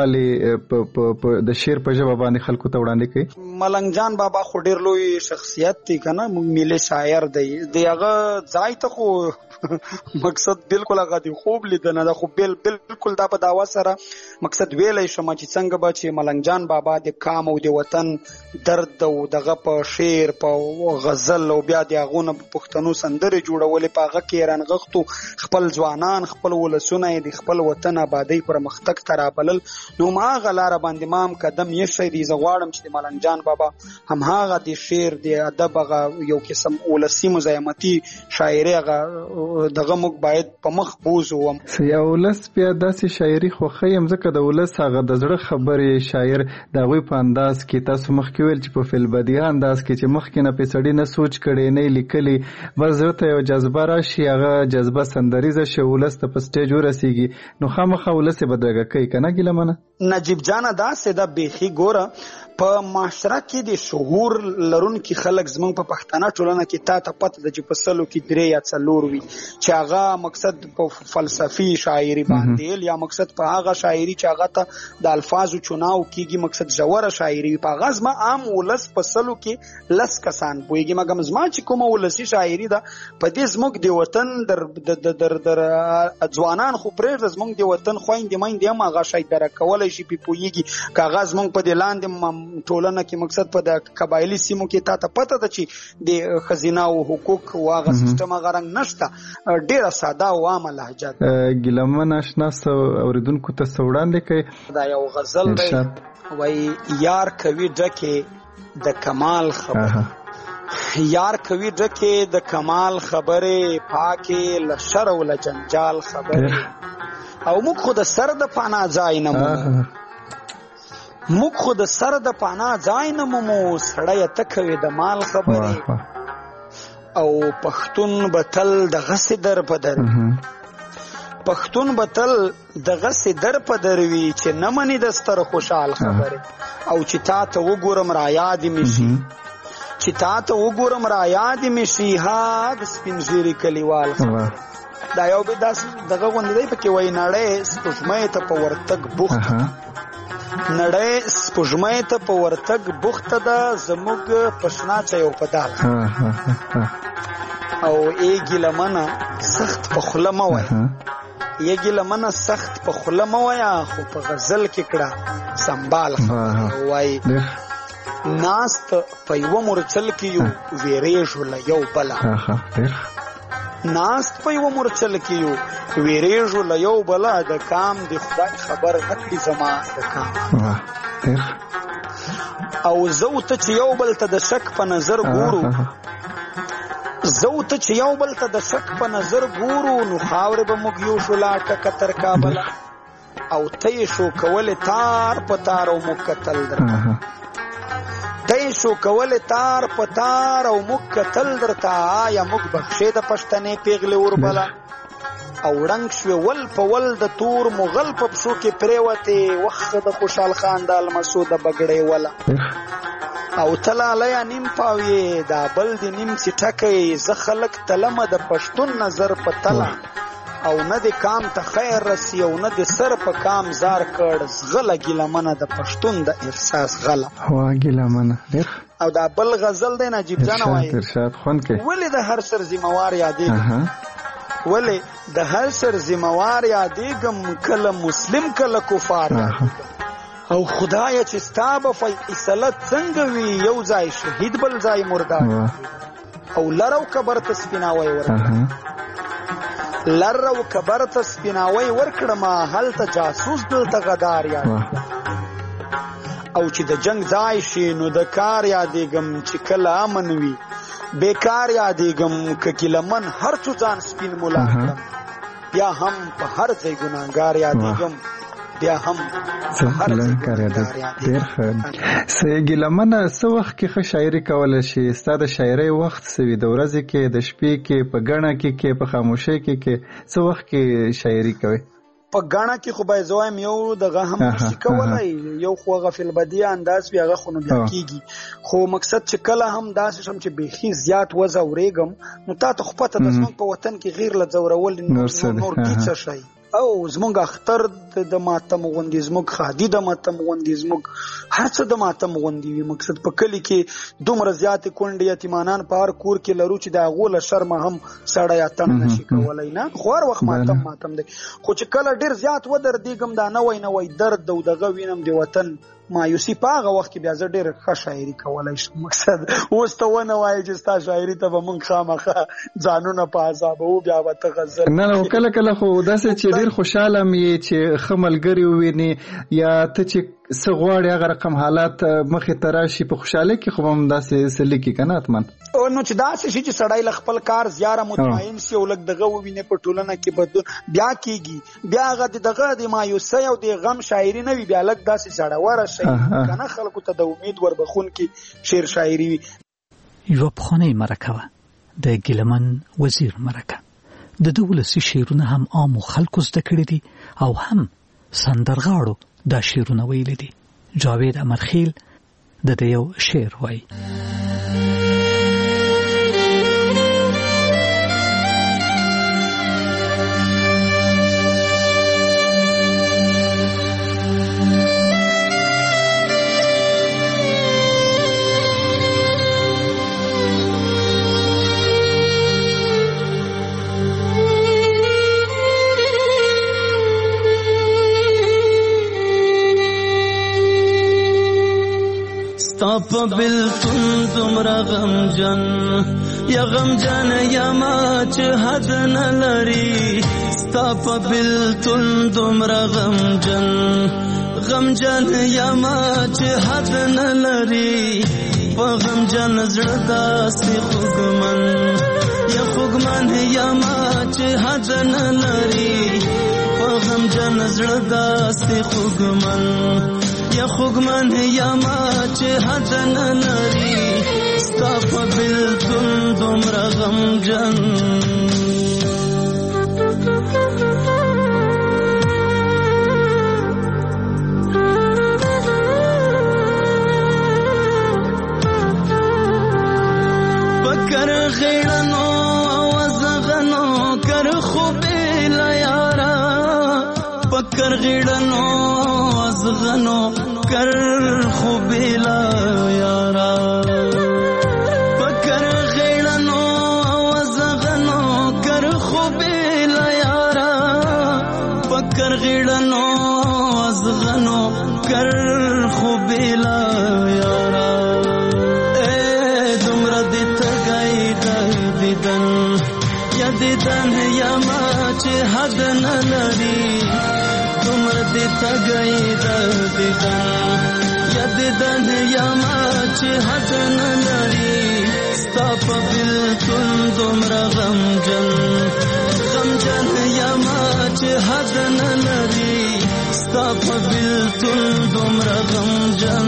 ناخوالي د شعر په ژبه باندې خلکو ته وړاندې کوي. ملنګ جان بابا خو ډیر لوی شخصیت دی کنه ملي شاعر دی. دغه ځای ته خو مقصد بالکل هغه دی خوب لیدنه ده خو بالکل دا په داوا سره مقصد ویلای شم چې څنګه به چې ملنګ جان بابا د کام او د وطن درد او دغه په شعر په غزل او بیا د هغه پښتنو سندره جوړولې په هغه کې رانغښتو خپل ځوانان خپل ولسونه د خپل وطن آبادی پر مختک ترابلل نو ما غلار باندې مام قدم یې شي د زغواړم چې ملنګ جان بابا هم هغه د شعر د ادب هغه یو قسم ولسی مزاحمتي شاعري هغه دغه موږ باید په مخ بوزو. یا ولس بیا داسې شاعري خو خیم ځکه د ولس هغه د زړه خبرې شاعر د غوي په انداز کې تاسو مخکې ویل چې په فلبدیه انداز کې چې مخکې نه پیسړی نه سوچ کړي نه لیکلي بس ته یو جذبه راشي هغه جذبه سندریزه شي ولس ته په سټیج ورسیږي نو خامخا ولس بدرګه کوي کنه ګیلمنه. نجیب جان دا سده بيخي ګوره په معاشره کې د شعور لرونکي خلک زمونږ په پښتنه ټولنه کې تا پته د جپسلو کې درې یا څلور وي چې هغه مقصد په فلسفي شاعري باندې یا مقصد په هغه شاعري چې هغه ته د الفاظو چناو کیږي مقصد ژوره شاعري په هغه زما عام ولس په سلو کې لس کسان پويږي مګم زما چې کومه ولسي شاعري ده په دې زموږ د وطن در ځوانان خو پرې زموږ د وطن خويندې مېندې هم هغه شاعر در کولای شي په پويږي کاغذ مونږ په دې لاندې ټولنه کې مقصد په د قبایلی سیمو کې تا پته ده چې د خزینه او حقوق او هغه سیستم هغه رنګ نشته ډیره ساده او عامه لهجه. ګیلمن آشنا اوریدونکو ته وړاندې کوي دا یو غزل دی وای یار کوي ډکه د کمال خبره یار کوي ډکه د کمال خبره پاکه لشر او لجنجال خبره او موږ خو د سر د پانا ځای نه موږ خو د سر د پانا ځای نه مو سړی تکوي د مال خبره او پښتون بتل د غس در پدر پښتون بتل د غس در پدر وی چې نه منی د ستر خوشحال خبره او چې تا ته وګورم را یاد مشي چې تا ته وګورم را یاد مشي ها د سپینځيري کلیوال خبره دا یو به داس دغه غونډې په کې وای نړۍ سپوږمۍ ته په ورتګ بوخت نړۍ سپوږمۍ ته په ورتګ بوخته ده زموږ پښنا چا یو پدال او ایږي لمنه سخت په خوله مه وایه ایږي لمنه سخت په خوله مه وایه خو په غزل کې کړه سنبال وایي ناست په یوه مورچل کې یو ویریږو له یو بله ناست په یوه مورچل کې یو ویریږو له یو بله د کام د خدای خبر نه کړي زما د کام او زه ته چې یو بل ته د شک په نظر ګورو زه ته چې یو بل ته د شک په نظر ګورو نو خاورې به موږ یو شو لا ټکه تر کابله او ته یې شو کولې تار په تار او موږ کتل درته ته یې شو کولې تار په تار او موږ کتل درته آیا موږ بخښې د پښتنې پیغلې وربله او ړنګ شوې ول په ول د تور مغل په پښو کې پرېوتې وخت د خوشحال خان د المسو د بګړې وله او تلالیه نیم پاویې دا بل د نیم څټکې زه خلک تلمه د پښتون نظر په تله او نه د کام ته خیر رسی او نه د سر په کام زار کړ زغله ګیلمنه د پښتون د احساس غله ګیلمنه او دا بل غزل دی نجیب جان وایي ولې د هر سر ذمہوار یادېږم ولې د هر سر ذمہوار یادېږم کله مسلم کله کفار او خدای چې ستا به فیصله څنګه وي یو ځای شهید بل ځای مردار او لر او کبر ته سپیناوی ورکړه لر او کبر ته سپیناوی ورکړه ما هلته جاسوس دلته غدار یاد او چې د جنگ ځای شي نو د کار یادېږم چې کله امن وي بیکار یادېږم که ګیلمن هر څو ځان سپین ملا کړم بیا هم په هر ځای ګناهګار یادېږم بیا هم ګیلمنه څه وخت کې ښه شاعري کولی شي ستا د شاعرۍ وخت څه وي د ورځې کې د شپې کې په ګڼه کې په خاموشۍ کې څه وخت کې شاعري کوي په ګڼه کې خو باید زوایم یو دغه هم نشي کولی یو خو هغه فلبدیه انداز وي هغه خو نو بیا کېږي خو مقصد چې کله هم داسې شم چې بیخي زیات وځورېږم نو تا ته خو پته ده زموږ په وطن کې غیر له ځورول نور څه شی او زموږ اختر د ماتم غوندې زموږ خادي د ماتم غوندې زموږ هر څه د ماتم غوندې وي مقصد په کلي کې دومره زیاتې کونډې یتیمانان په هر کور کې لرو چې د هغو له شرمه هم سړی اتم نشي کولی نه خو هر وخت ماتم دی خو چې کله ډېر زیات ودردېږم دا نوی درد او دغه وینم د وطن مایوسي په هغه وخت کې بیا زه ډېر ښه شاعري کولی شم مقصد اوس ته ونه وایې چې ستا شاعري ته به مونږ خامخا ځانونه په عذابوو بیا به ته غزل نه کله کله خو داسې چې ډېر خوشحاله م یې چې ښه ملګري ووینې یا ته چې څه غواړې هغه رقم حالات مخې ته راشي په خوشحالۍ کې خو به هم داسې څه لیکي که نه حتما نو چې داسې شي چې سړی له خپل کار زیاره مطمئن سي او لږ دغه ووینې په ټولنه کې بدلون بیا کېږي بیا هغه دغه د مایوسۍ او د غم شاعري نه وي بیا لږ داسې زړوره شي که نه خلکو ته د امید وربخونکي شعر شاعري وي یوه پخوانۍ مرکه وه د ګیلمن وزیر مرکه د ده ولسي شعرونه هم عامو خلکو زده کړي دي او هم سندرغاړو دا شعرونه ویلي دي جاوید امرخیل د ده یو شعر وایي په بلتون دومره غمجن یا غمجن یا ما چې حد نه لري ستا په بلتون دومره غمجن یا ما چې حد نه لري په غمجن زړه داسې خوږمن یا ما چې حد نه لري په غمجن زړه داسې خوږمن یا خوږمن یا ما چې حد نه لري ستا په بلتون دومره غمجن پکر غیړنو او زغنو کر خوبې لا یارا پکر فکر غیړنو ازغنو کر خو بلا یارا فکر غیړنو ازغنو کر خو بلا یارا فکر غیړنو ازغنو کر خو بلا یارا اے دمر دې تګای د دیدن یا دیدن یا ما چې حد نه لري دمر دې تګای د دیدن یا دیدن یا ما چې حد نه لري ستا په بلتون دمر غمجن یا ما چې حد نه لري ستا په بلتون دمر غمجن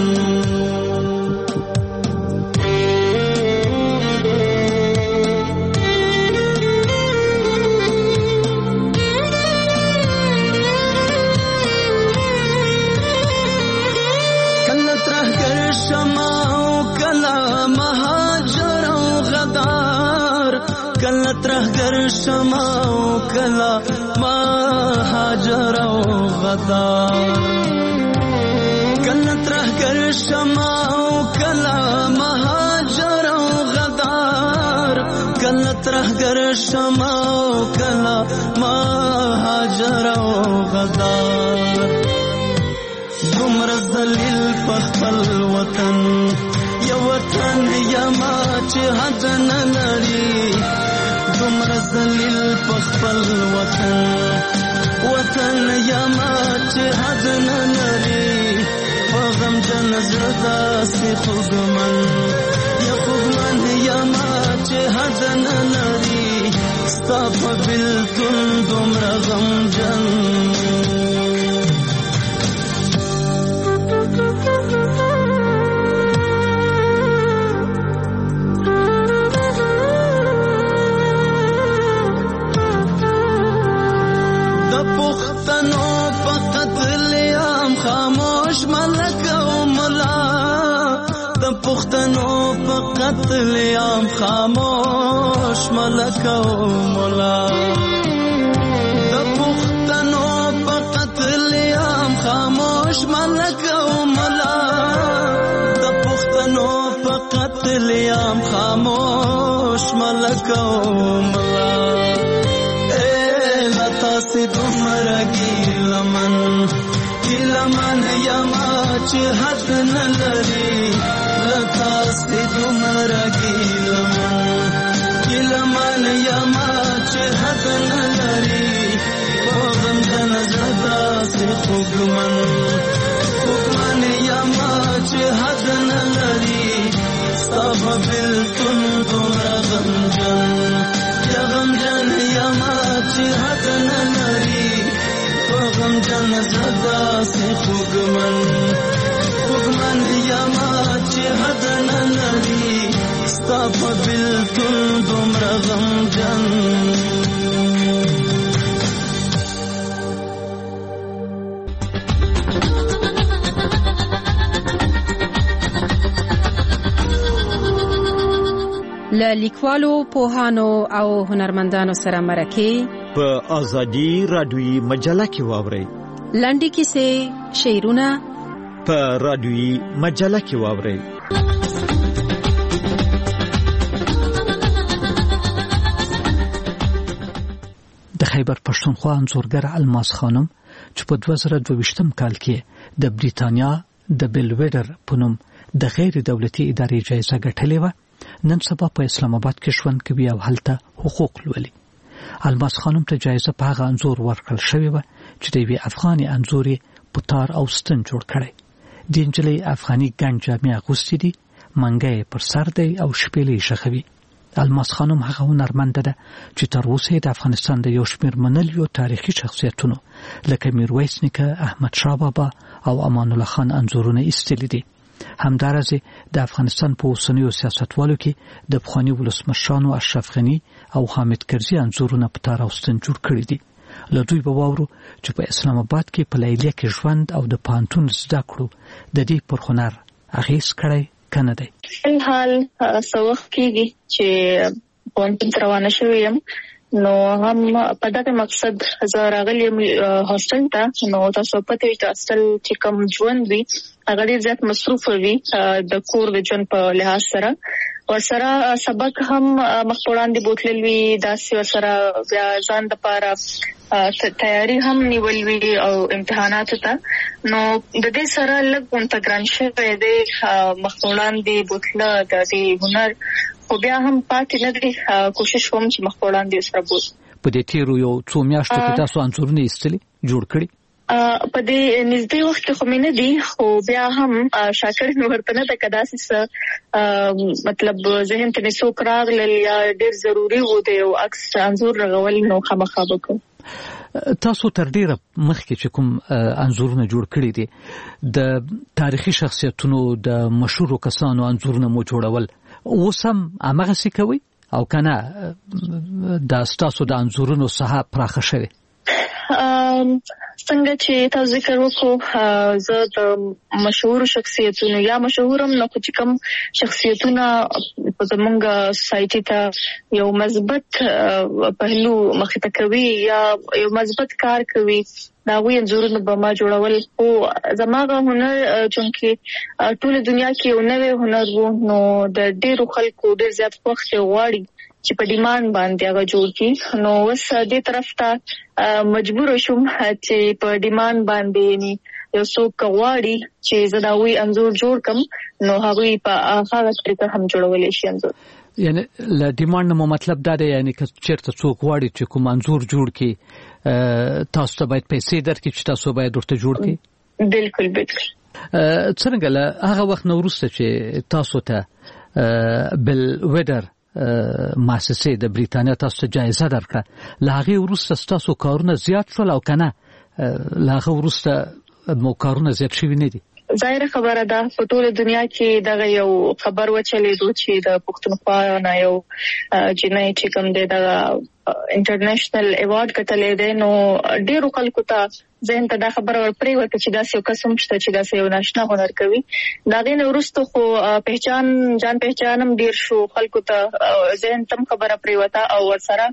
ترهګر شمع او کلا مهاجر او غدار کله ترهګر شمع او کلا مهاجر او غدار کله ترهګر شمع او کلا مهاجر او غدار دومره ذلیل په خپل وطن یو وطن یما چې حد نه لري دومره ذلیل په خپل وطن یما چې حد نه لري په غمجن زړه داسې خوږمن یا خوږمن یما چې حد نه لري ستا په بلتون دومره غمجن خاموش ملک او ملا د پښتنو په قتل عام خاموش ملک او ملا د پښتنو په قتل عام خاموش ملک او ملا د پښتنو په قتل عام خاموش ملک او ملا اے لتا سي تمہارا ګیلمن ګیلمن یما چې حد نه لري لتا سي تمہارا ګیلمن یما چې حد نه لري غم د نظر سي خوږمن یما چې حد نه لري ستا په بلتون دومره غمجن یا غمجن یما چې حد نه لري غمجن زدا سي خوږمن یما چې حد نه لري ستا په بلتون دومره غمجن له لیکوالو پوهانو او هنرمندانو سره مرکه په ازادي رادیوي مجله کې واورئ لنډې کیسې شعرونه په رادیوي مجله کې واورئ د خیبر پښتونخوا انځورګر الماس خانم چې په 2022 کال کې د بریتانیا د بیلویډر په نوم د غیر دولتي ادارې جایزه ګټلې و نن سبا په اسلام آباد کې ژوند کوي او هلته حقوق لولي الماس خانم ته جایزه په هغه انځور ورکړل شوې و چې د یوې افغاني انځوري پتار او ستن جوړ کړي د انجلۍ افغاني ګنج جامې اغوستې دي منګي پر سر دی او شپېلې شخوي الماس خانم هغه هنرمنده ده چې تر اوسه د افغانستان د یو شمېر منليو تاریخي شخصیتونو لکه میرویس نیکه احمد شاه بابا او امان الله خان انځورونه ایستلي دي همدارسه د افغانستان په اوسنیو سیاستوالو کې د پخوانی ولسمشرانو اشرف غنی او حامد کرزي انځورونه په تار اوستن جوړ کړی دي له دوی به واورو چې په اسلام آباد کې په لیلیه کې ژوند او د پانتون زده کړو د دې پر هنر اغیز کړی کنه دی الحال سوخ کېږي چې پانتون روانه شوې يم نو هم په دغه مقصد زه راغلم هاستل ته. نو تاسو پته وي چې هاستل چې کوم ژوند وي هغه ډېر زیات مصروف وي د کور د ژوند په لحاظ سره. ورسره سبق هم مخ په وړاندې بوتلل وي، داسې ورسره بیا ځان دپاره تیاری هم نیول وي او امتحاناتو ته. نو د دې سره لږ ورته ګران شوی دی مخ په وړاندې بوتله د دې هنر، خو بیا هم پاتې نه دی. کوشش کوم چې مخ په وړاندې سره بوت. په دې تیرو یو څو میاشتو کې تاسو انځورونه ایستلي جوړ کړي؟ په دې نږدې وخت کې خو مې نه دي، خو بیا هم شاکر مې ورته نه ده که داسې مطلب ذهن ته مې څوک راغلل یا ډېر ضروري و د یو عکس انځور رغول، نو خامخا به کوم. تاسو تر ډیره مخکې چې کوم انځورونه جوړ کړي دي د تاریخي شخصیتونو د مشهورو کسانو انځورونه مو جوړول، اوس هم هماغسې کوئ او که نه دا ستاسو د انځورونو ساحه پراخه شوې؟ څنګه چې تاسو ذکر وکړو زه د مشهورو شخصیتونو یا مشهورم نه، خو چې کوم شخصیتونه زمونږ سوسایټي ته یو مثبت پهلو مخې ته کوي یا یو مثبت کار کوي، د هغوی انځورونه به ما جوړول. خو زماغه هنر چونکې ټوله دنیا کې یو نوی هنر و، نو د ډېرو خلکو ډېر زیات وخت غواړي چې په ډیمانډ باندې هغه جوړ کړي. نو اوس دې طرف ته مجبور شوم چې په ډیمانډ باندې یو څوک غواړي چې زه د هغوی انځور جوړ کړم، نو هغوی په هغه طریقه هم جوړولی شي انځور. یعنی له ډیمانډ نه مو مطلب دا دی یعنی که چېرته څوک غواړي چې کوم انځور جوړ کړي تاسو ته باید پیسې درکړي چې تاسو باید ورته جوړ کړي؟ بالکل بالکل. څرنګه له هغه وخت نه وروسته چې تاسو ته بل ویډر مؤسسې د بریتانیا تاسو ته جایزه درکړه، له هغې وروسته ستاسو کارونه زیات شول او که نه له هغه وروسته مو کارونه زیات شوي نه دي؟ ظاهره خبره ده په ټوله دنیا کې دغه یو خبر وچلېدو چې د پښتونخوا نه یو جنۍ چې کوم دی دغه انټرنیشنل ایوارډ ګټلی دی، نو ډېرو خلکو ته ذهن ته دا خبره ورپرېوته چې داسې یو کس هم شته چې داسې یو ناشنا هنر کوي. د هغې نه وروسته خو جان پهچان هم ډېر شو، خلکو ته ذهن ته هم خبره پرېوته او ورسره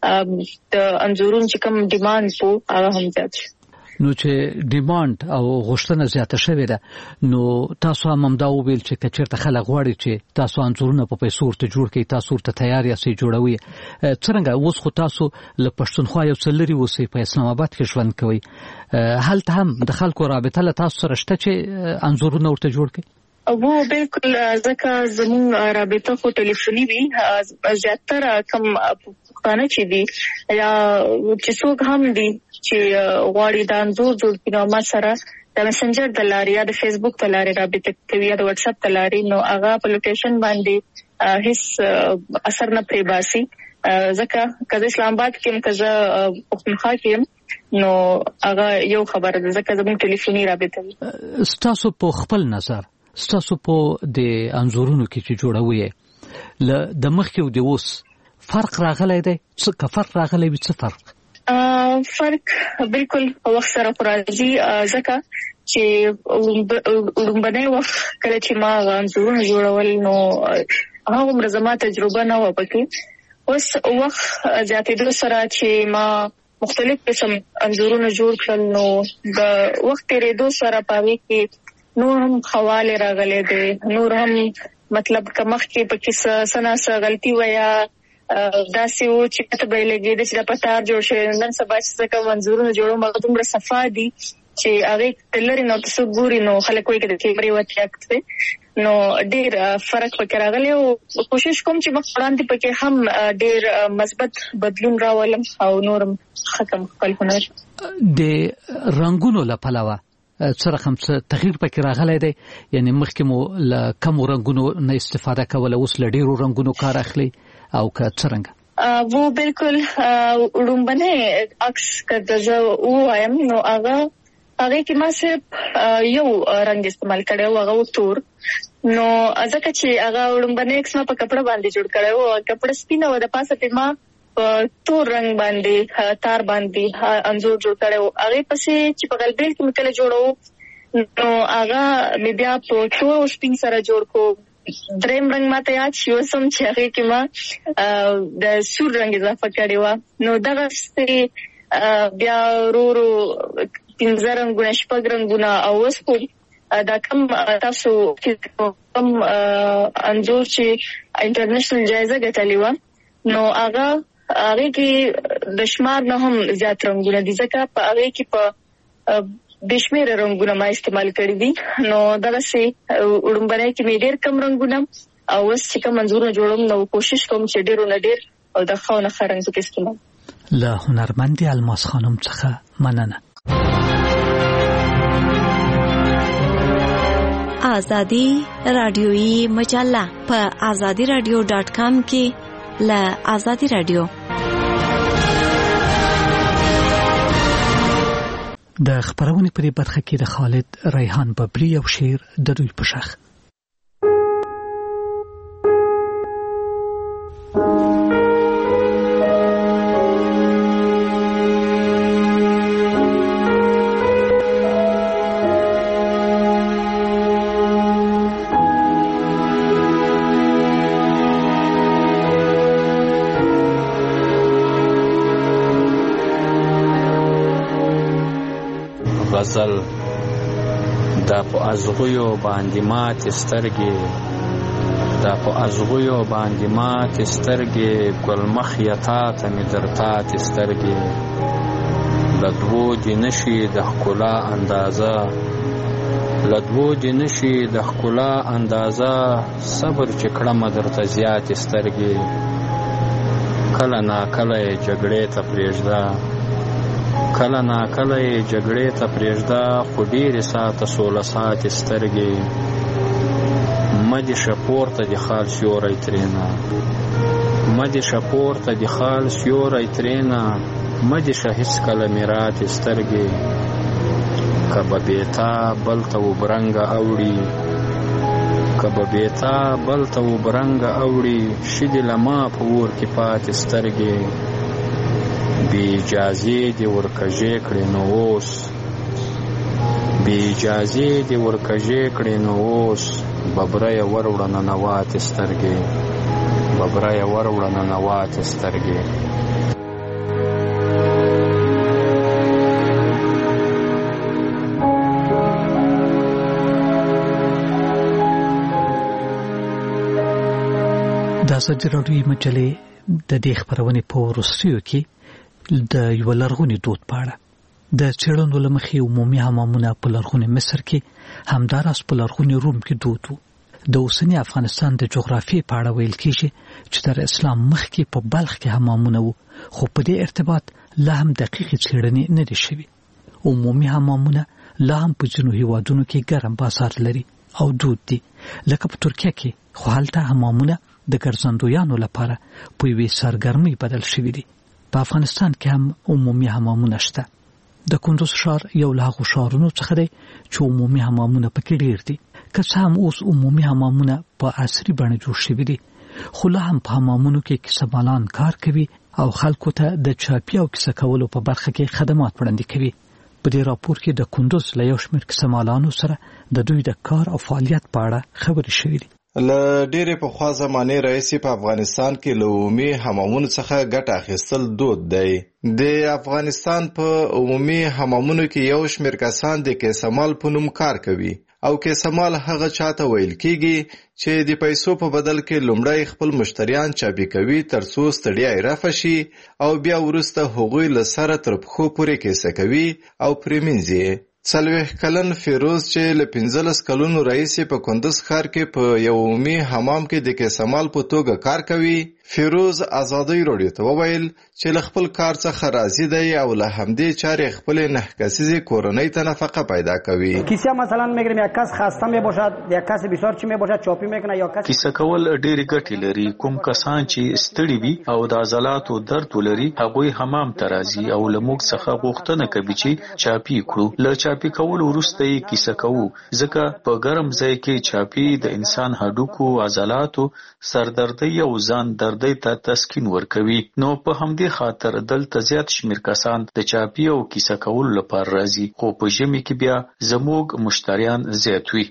د انځورونو چې کوم ډیمانډ و هغه هم زیات شو. نو چې ډیمانډ او غوښتنه زیاته شوې ده، نو تاسو هم همدا وویل چې که چېرته خلک غواړي چې تاسو انځورونه په پیسو ورته جوړ کړئ تاسو ورته تیار یاستئ جوړوي. څرنګه اوس خو تاسو له پښتونخوا یو څه لرې اوسئ، په اسلام آباد کې ژوند کوئ، هلته هم د خلکو رابطه له تاسو سره شته چې انځورونه ورته جوړ کړئ؟ وو بالکل، ځکه زموږ رابطه خو ټلیفوني وي. زیاتره کم پښتانه چې دي یا چې څوک هم دي چې غواړي دا انځور جوړ کړي، نو ما سره د مسنجر د لارې یا د فیسبوک د لارې رابطه کوي یا د واتساپ د لارې، نو هغه په لوکیشن باندې هیڅ اثر نه پرې باسي. ځکه که زه اسلام آباد کې یم که زه پښتونخوا کې یم، نو هغه یو خبره ده، ځکه زموږ ټلیفوني رابطه وي. ستاسو په خپل نظر ستاسو په د انځورونو کې چې جوړوي له د مخکې او د اوس فرق راغلی دی؟ که فرق راغلی وي څه فرق؟ فرق بالکل وخت سره راځي، ځکه چې لومبنی وخت کله چې ما انځورونه جوړول نو هغومره زما تجربه نه وه پکې. اوس وخت زیاتېدو سره چې ما مختلف قسم انځورونه جوړ کړل، نو د وخت تېرېدو سره په هغې کې نور هم خواله راغلی دی، نور هم مطلب که مخکې پکې څه ناڅه غلطي وه یا داسې و چې پته به یې لګېده چې دا پتار جوړ شوی. نن سبا چې څه کوم انځورونه جوړوم هغه دومره صفا دي چې هغې ته لرې نه ورته څوک ګوري نو خلک وایي که د کیمرې وتیاکت دی، نو ډېر فرق پکې راغلی او کوشش کوم چې مخ وړاندې پکې هم ډېر مثبت بدلون راولم او نور هم ښه کړم خپل هنر. د رنګونو له پلوه څه رقم څه تغییر پکې راغلی دی؟ یعنی مخکې مو له کمو رنګونو نه استفاده کوله، اوس له ډېرو رنګونو کار اخلي او که څرنګه؟ وو بالکل، لومبنی عکس که زه ووایم نو هغې کې ما صرف یو رنګ استعمال کړی و، هغه و تور. نو ځکه چې هغه لومبنی عکس ما په کپړه باندې جوړ کړی و، کپړه سپینه وه، د پاسه پې ما په تور رنګ باندې تار باندې انځور جوړ کړی و. هغې پسې چې په غلبیل کې مې کله جوړو نو هغه مې بیا په تور او سپین سره جوړ کو، دریم رنګ ماته یاد شي اوس هم چې هغې کې ما د سور رنګ اضافه کړې وه. نو دغسې بیا ورو ورو 15 رنګونه 6 رنګونه او اوس خو دا کم تاسو کم انځور چې انټرنیشنل جایزه ګټلې وه نو هغې کې د شمار نه هم زیات رنګونه دي ځکه په هغې کې په بې شمېره رنګونه ما استعمال کړي دي. نو دغسې وړومبنۍ کې مې ډېر کم رنګونه او اوس چې کوم انځورونه جوړوم نو کوشش کوم چې ډېرو نه ډېر او د ښه نه ښه رنګ پکې استعمال. له هنرمندې الماس خانم څخه مننه. آزادی رادیویی مجله په azadiradio.com کې له آزادی رادیو. د خبرونې په دې برخه کې د خالد ریحان ببري او شعر د دوی په شاخ. غزل دا په ازغیو باندې ماتې سترګې دا په ازغیو باندې ماتې سترګې ګل مخ یې تاته مې در تاتې سترګې له دوو دې نشي د ښکلا اندازه له دوو دې نشي د ښکلا اندازه صبر چې کړمه درته زیاتې سترګې کله ناکله یې جګړې ته پرېږده کله ناکله یې جګړې ته پرېږده خو ډېرې ساته سوله ساتې سترګې مه دې شه پورته د خال سیوری ترېنه مه دې شه پورته د خال سیوری ترېنه مه دې شه هېڅکله مې راتې سترګې که به بېتا بل ته وبرنګه اوړي که به بېتا بل ته وبرنګه اوړي شي دې له ما په اور کې پاتې سترګې بی اجازې دې ورکژې کړې نو اوس بی اجازې دې ورکژې کړې نو اوس ببره یې وروړه ننواتې سترګې ببره یې وروړه ننواتې سترګې د ازادي راډیو مجلې د دې خبرونې په وروستیو کې د یو لرغوني دود په اړه د څېړنو له مخې عمومي حمامونه په لرغوني مصر کې همداراز په لرغوني روم کې دود وو. د اوسني افغانستان د جغرافیې په اړه ویل کېږي چې تر اسلام مخکې په بلخ کې حمامونه وو خو په دې ارتباط لا هم دقیقې څېړنې نه دي شوي. عمومي حمامونه لا هم په ځینو هېوادونو کې ګرم بازار لري او دود دي لکه په ترکیه کې خو هلته حمامونه د ګرځندویانو لپاره په یوې سرګرمۍ بدل شوي دي. په افغانستان کې هم عمومي حمامونه شته. د کندوز ښار یو له هغو ښارونو څخه دی چې عمومي حمامونه پکې ډېر دي. که څه هم اوس عمومي حمامونه په عصري بڼه جوړ شوي دي خو لا هم په حمامونو کې کیسه مالان کار کوي او خلکو ته د چاپي او کیسه کولو په برخه کې خدمات وړاندې کوي. په دې راپور کې د کندوز له یو شمېر کیسه مالانو سره د دوی د کار او فعالیت په اړه خبرې شوې دي. له ډېرې پخوا زمانې راهیسې په افغانستان کې له عمومي حمامونو څخه ګټه اخیستل دود دی. د افغانستان په عمومي حمامونو کې یو شمېر کسان د کیسمال په نوم کار کوي او کیسمال هغه چاته ویل کېږي چې د پیسو په بدل کې لومړی خپل مشتریان چاپي کوي ترڅو ستړیا یې رفع شي او بیا وروسته هغوی له سره تر پښو پورې کیسه کوي او پرې مینځي. 40 کلن فیروز چې له 15 کلونو راهیسې په کندوز ښار کې په یو عمومي حمام کې د کیسمال په توګه کار کوي. فیروز ازادي راډیو ته وویل چې له خپل کار څخه راضي دی او له همدې چارې خپل 9 کسیزې کورنۍ ته نفقه پیدا کوي. کیسه مثلا میگیریم یک کس خسته می باشد یک کس بسیار چی می باشد چاپی میکنه یا کس کیسه کول ډېرې ګټې لري. کوم کسان چې ستړي وي او د عضلاتو درد ولري هغوی حمام ته راځي او له موږ څخه غوښتنه کوي چې چاپی کړو. له چاپی کول وروسته یې کیسه کوو ځکه په ګرم ځای کې چاپی د انسان هډوکو عضلاتو سردردي او ځان دردي ته تسکین ورکوي. نو په همدې خاطر دلته زیات شمیر کسان د چاپی او کیسه کول لپاره راځي خو په ژمي کې بیا زموږ مشتریان زیات وي.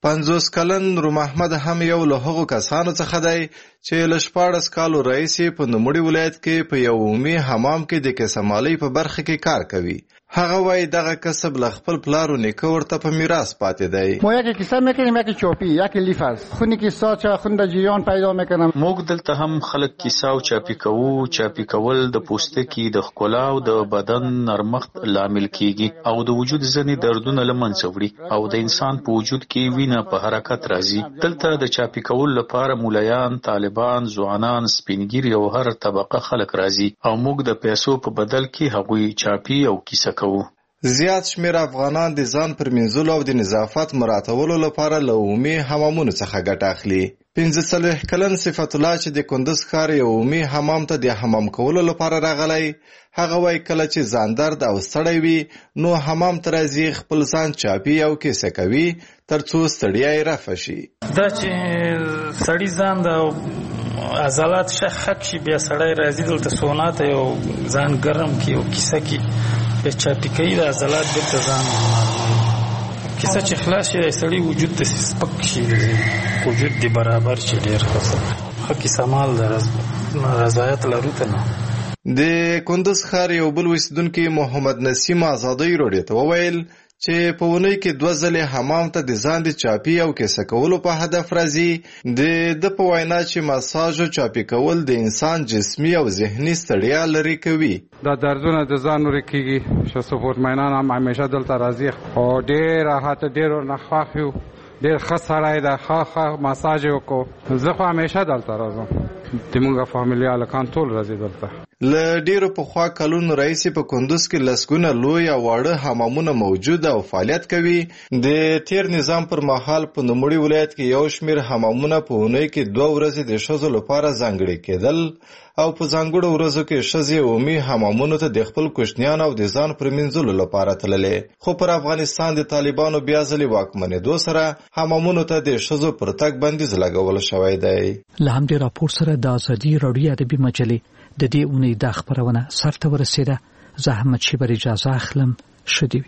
50 کلن روم احمد هم یو له هغو کسانو څخه دی چې له 14 کالو راهیسې په نوموړي ولایت کې په یو عمومي حمام کې د کیسهمالۍ په برخه کې کار کوي. هغه وایي دغه کسب له خپل پلار و نیکه ورته په میراث پاتې دی. ما یکی کیسه میکنیم، یکی چاپی، یکی لیف است. خونی کیسه چا خون د جریان پیدا میکنم. موږ دلته هم خلک کیسه او چاپی کوو. چاپی کول د پوستکي د ښکلا او د بدن نرمښت لامل کیږي او د وجود ځینې دردونه له منځه وړي او د انسان په وجود کې وینه په حرکت راځي. دلته د چاپی کول لپاره مولایان، طالبان، ځوانان، سپینګیري او هر طبقه خلک راځي او موږ د پیسو په بدل کې هغوی چاپی او کیسه کوو. زیات شمیر افغانان د ځان پر منځلو او د نظافت مراعاتولو لپاره له عمومي حمامونو څخه ګټه اخلي. 45 کلن صفت الله چې د کندز ښار یو عمومي حمام ته د حمام کولو لپاره راغلی، هغه وایي کله چې ځان درد او ستړی وي نو حمام ته راځي، خپل ځان چاپي او کیسه کوي ترڅو ستړیا یې رفع شي. دا چې سړی ځان د عضلات شخ شي بیا سړی راځي دلته سونا ته یو ځان ګرم کی او کیسه کی په چاپی کوي د عضلات د ځان کیسه چې خلاص شي سړی وجود ته سپک شي، وجود دی برابر شي، ډیر ښه کیسه مال د رضایت لرو ته نه. د کندز ښار یو بل اوسیدونکي محمد نسیم آزادۍ راډیو ته وویل چې په اونۍ کې 2 ځلې حمام ته د ځان د چاپي او کیسه کولو په هدف راځي. د په وینا چې مساج او چاپي کول د انسان جسمي او ذهني ستړیا لرې کوي. دا دردونه د ځان لرې کیږي. چې سپورت مینان هم همیشه دلته راځي او ډېر راحت، ډېر نخواخ یو، ډېر ښه سړی ده، ښه مساج یې وکړو. زه خو همیشه دلته راځم، زموږ فامیلي هلکان ټول راځي دلته. له ډیرو پخوا کلونو راهیسې په کندز کې لسګونه لوی او واړه حمامونه موجود او فعالیت کوي. د تیر نظام پر مهال په نوموړي ولایت کې یو شمیر حمامونه په اونۍ کې 2 ورځې د ښځو لپاره ځانګړي کېدل او په ځانګړو ورځو کې ښځې عمومي حمامونو ته د خپل کوچنیانو او د ځان پر مینځلو لپاره تللې. خو پر افغانستان د طالبانو بیا ځلې واکمنېدو سره حمامونو ته د ښځو پر تګ بندیز لګول شوی دی. له همدې راپور سره د ازادي راډیو ادبي مجلې د دې اونۍ د خبرونه سر ته ورسېده. زه احمد شیبر اجازه اخلم. ښه دې وي.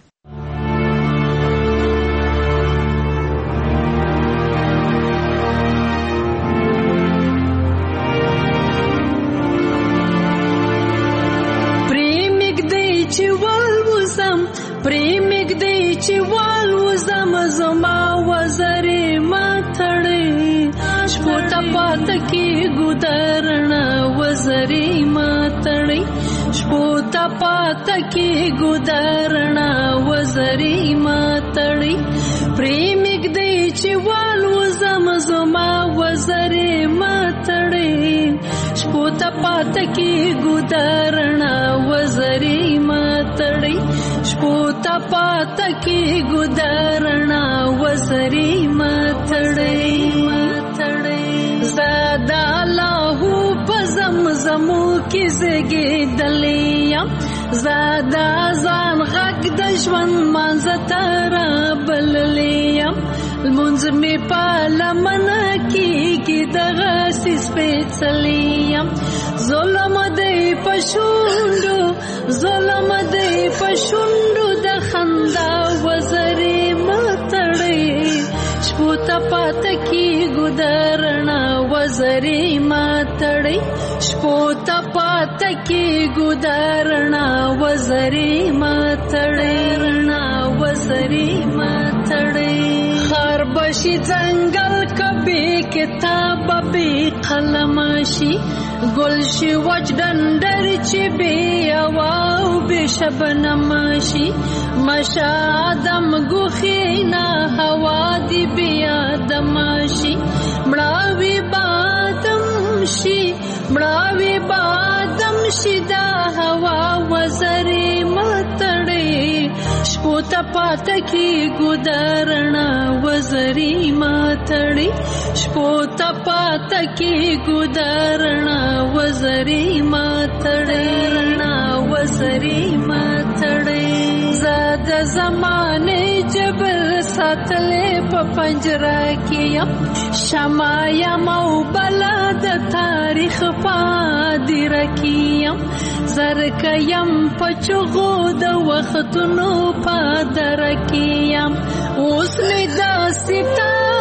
پریمګ دی چې والوزم زما وزرې ماتړې شپو ته پات کې ګودرنا وزرې ماتړې شپو ته پات کې ګودرنا وزرې ماتړې پریمګ دی چې والوزم زما وزرې ماتړې شپو ته پات کې ګودرنا وزرې ماتړې شپو ته پات کې ګودرنا وزرې ماتړې زادا لاهو په زمزمو کې زګېدلې زادا ځان غږ د ژوند مانځه ته رابللې لمونځ مې په لمنه کېږي دغسې سپېڅلی ظلم دی په شونډو ظلم دی په شونډو د خندا وزرې ماتړې شپو ته پاته کېږو درنا وزرې ماتړې شپو ته پاته کېږو درنا وزرې ماتړې وزرې ماتړې خار بشي ځنګل کبي کتاب بي قلم شي ګل شي وچ ډنډر چې بي او بي شبنم شي مشا آدم ګوخینا هوا دی بیا آدم شي مړاوي بادم شي مړاوي بادم شي دا هوا وزرې ماتړې شپو ته پاته کېږو درنا وزرې ماتړې شپو ته پاته کېږو درنا وزرې ماتړې وزرې ماتړې زاد زمانه جبل ساتلې په پنجره کې یم شمع یم او بلا د تاریخ پادره کې یم زرکه یم په چغو د وختونو پادره کې یم اوس مې داسې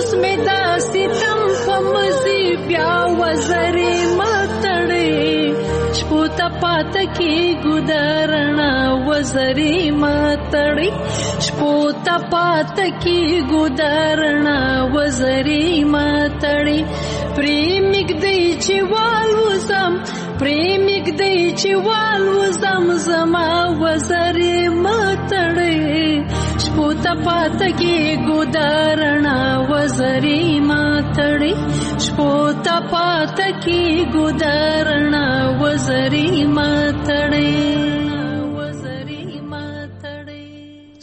اوس مې دا ستم په مزي بیا وزري متړې شپو ته پاته کې ګودرنا وزري متړې شپو ته پاته کې ګودرنا وزري متړې پریمګ دی چې والوزم پریمګ دی چې والوزم زما وزري متړې شپو ته پاته کې ګودرنا وزري متړې شپو ته پاته کې ګودرنا وزري متړې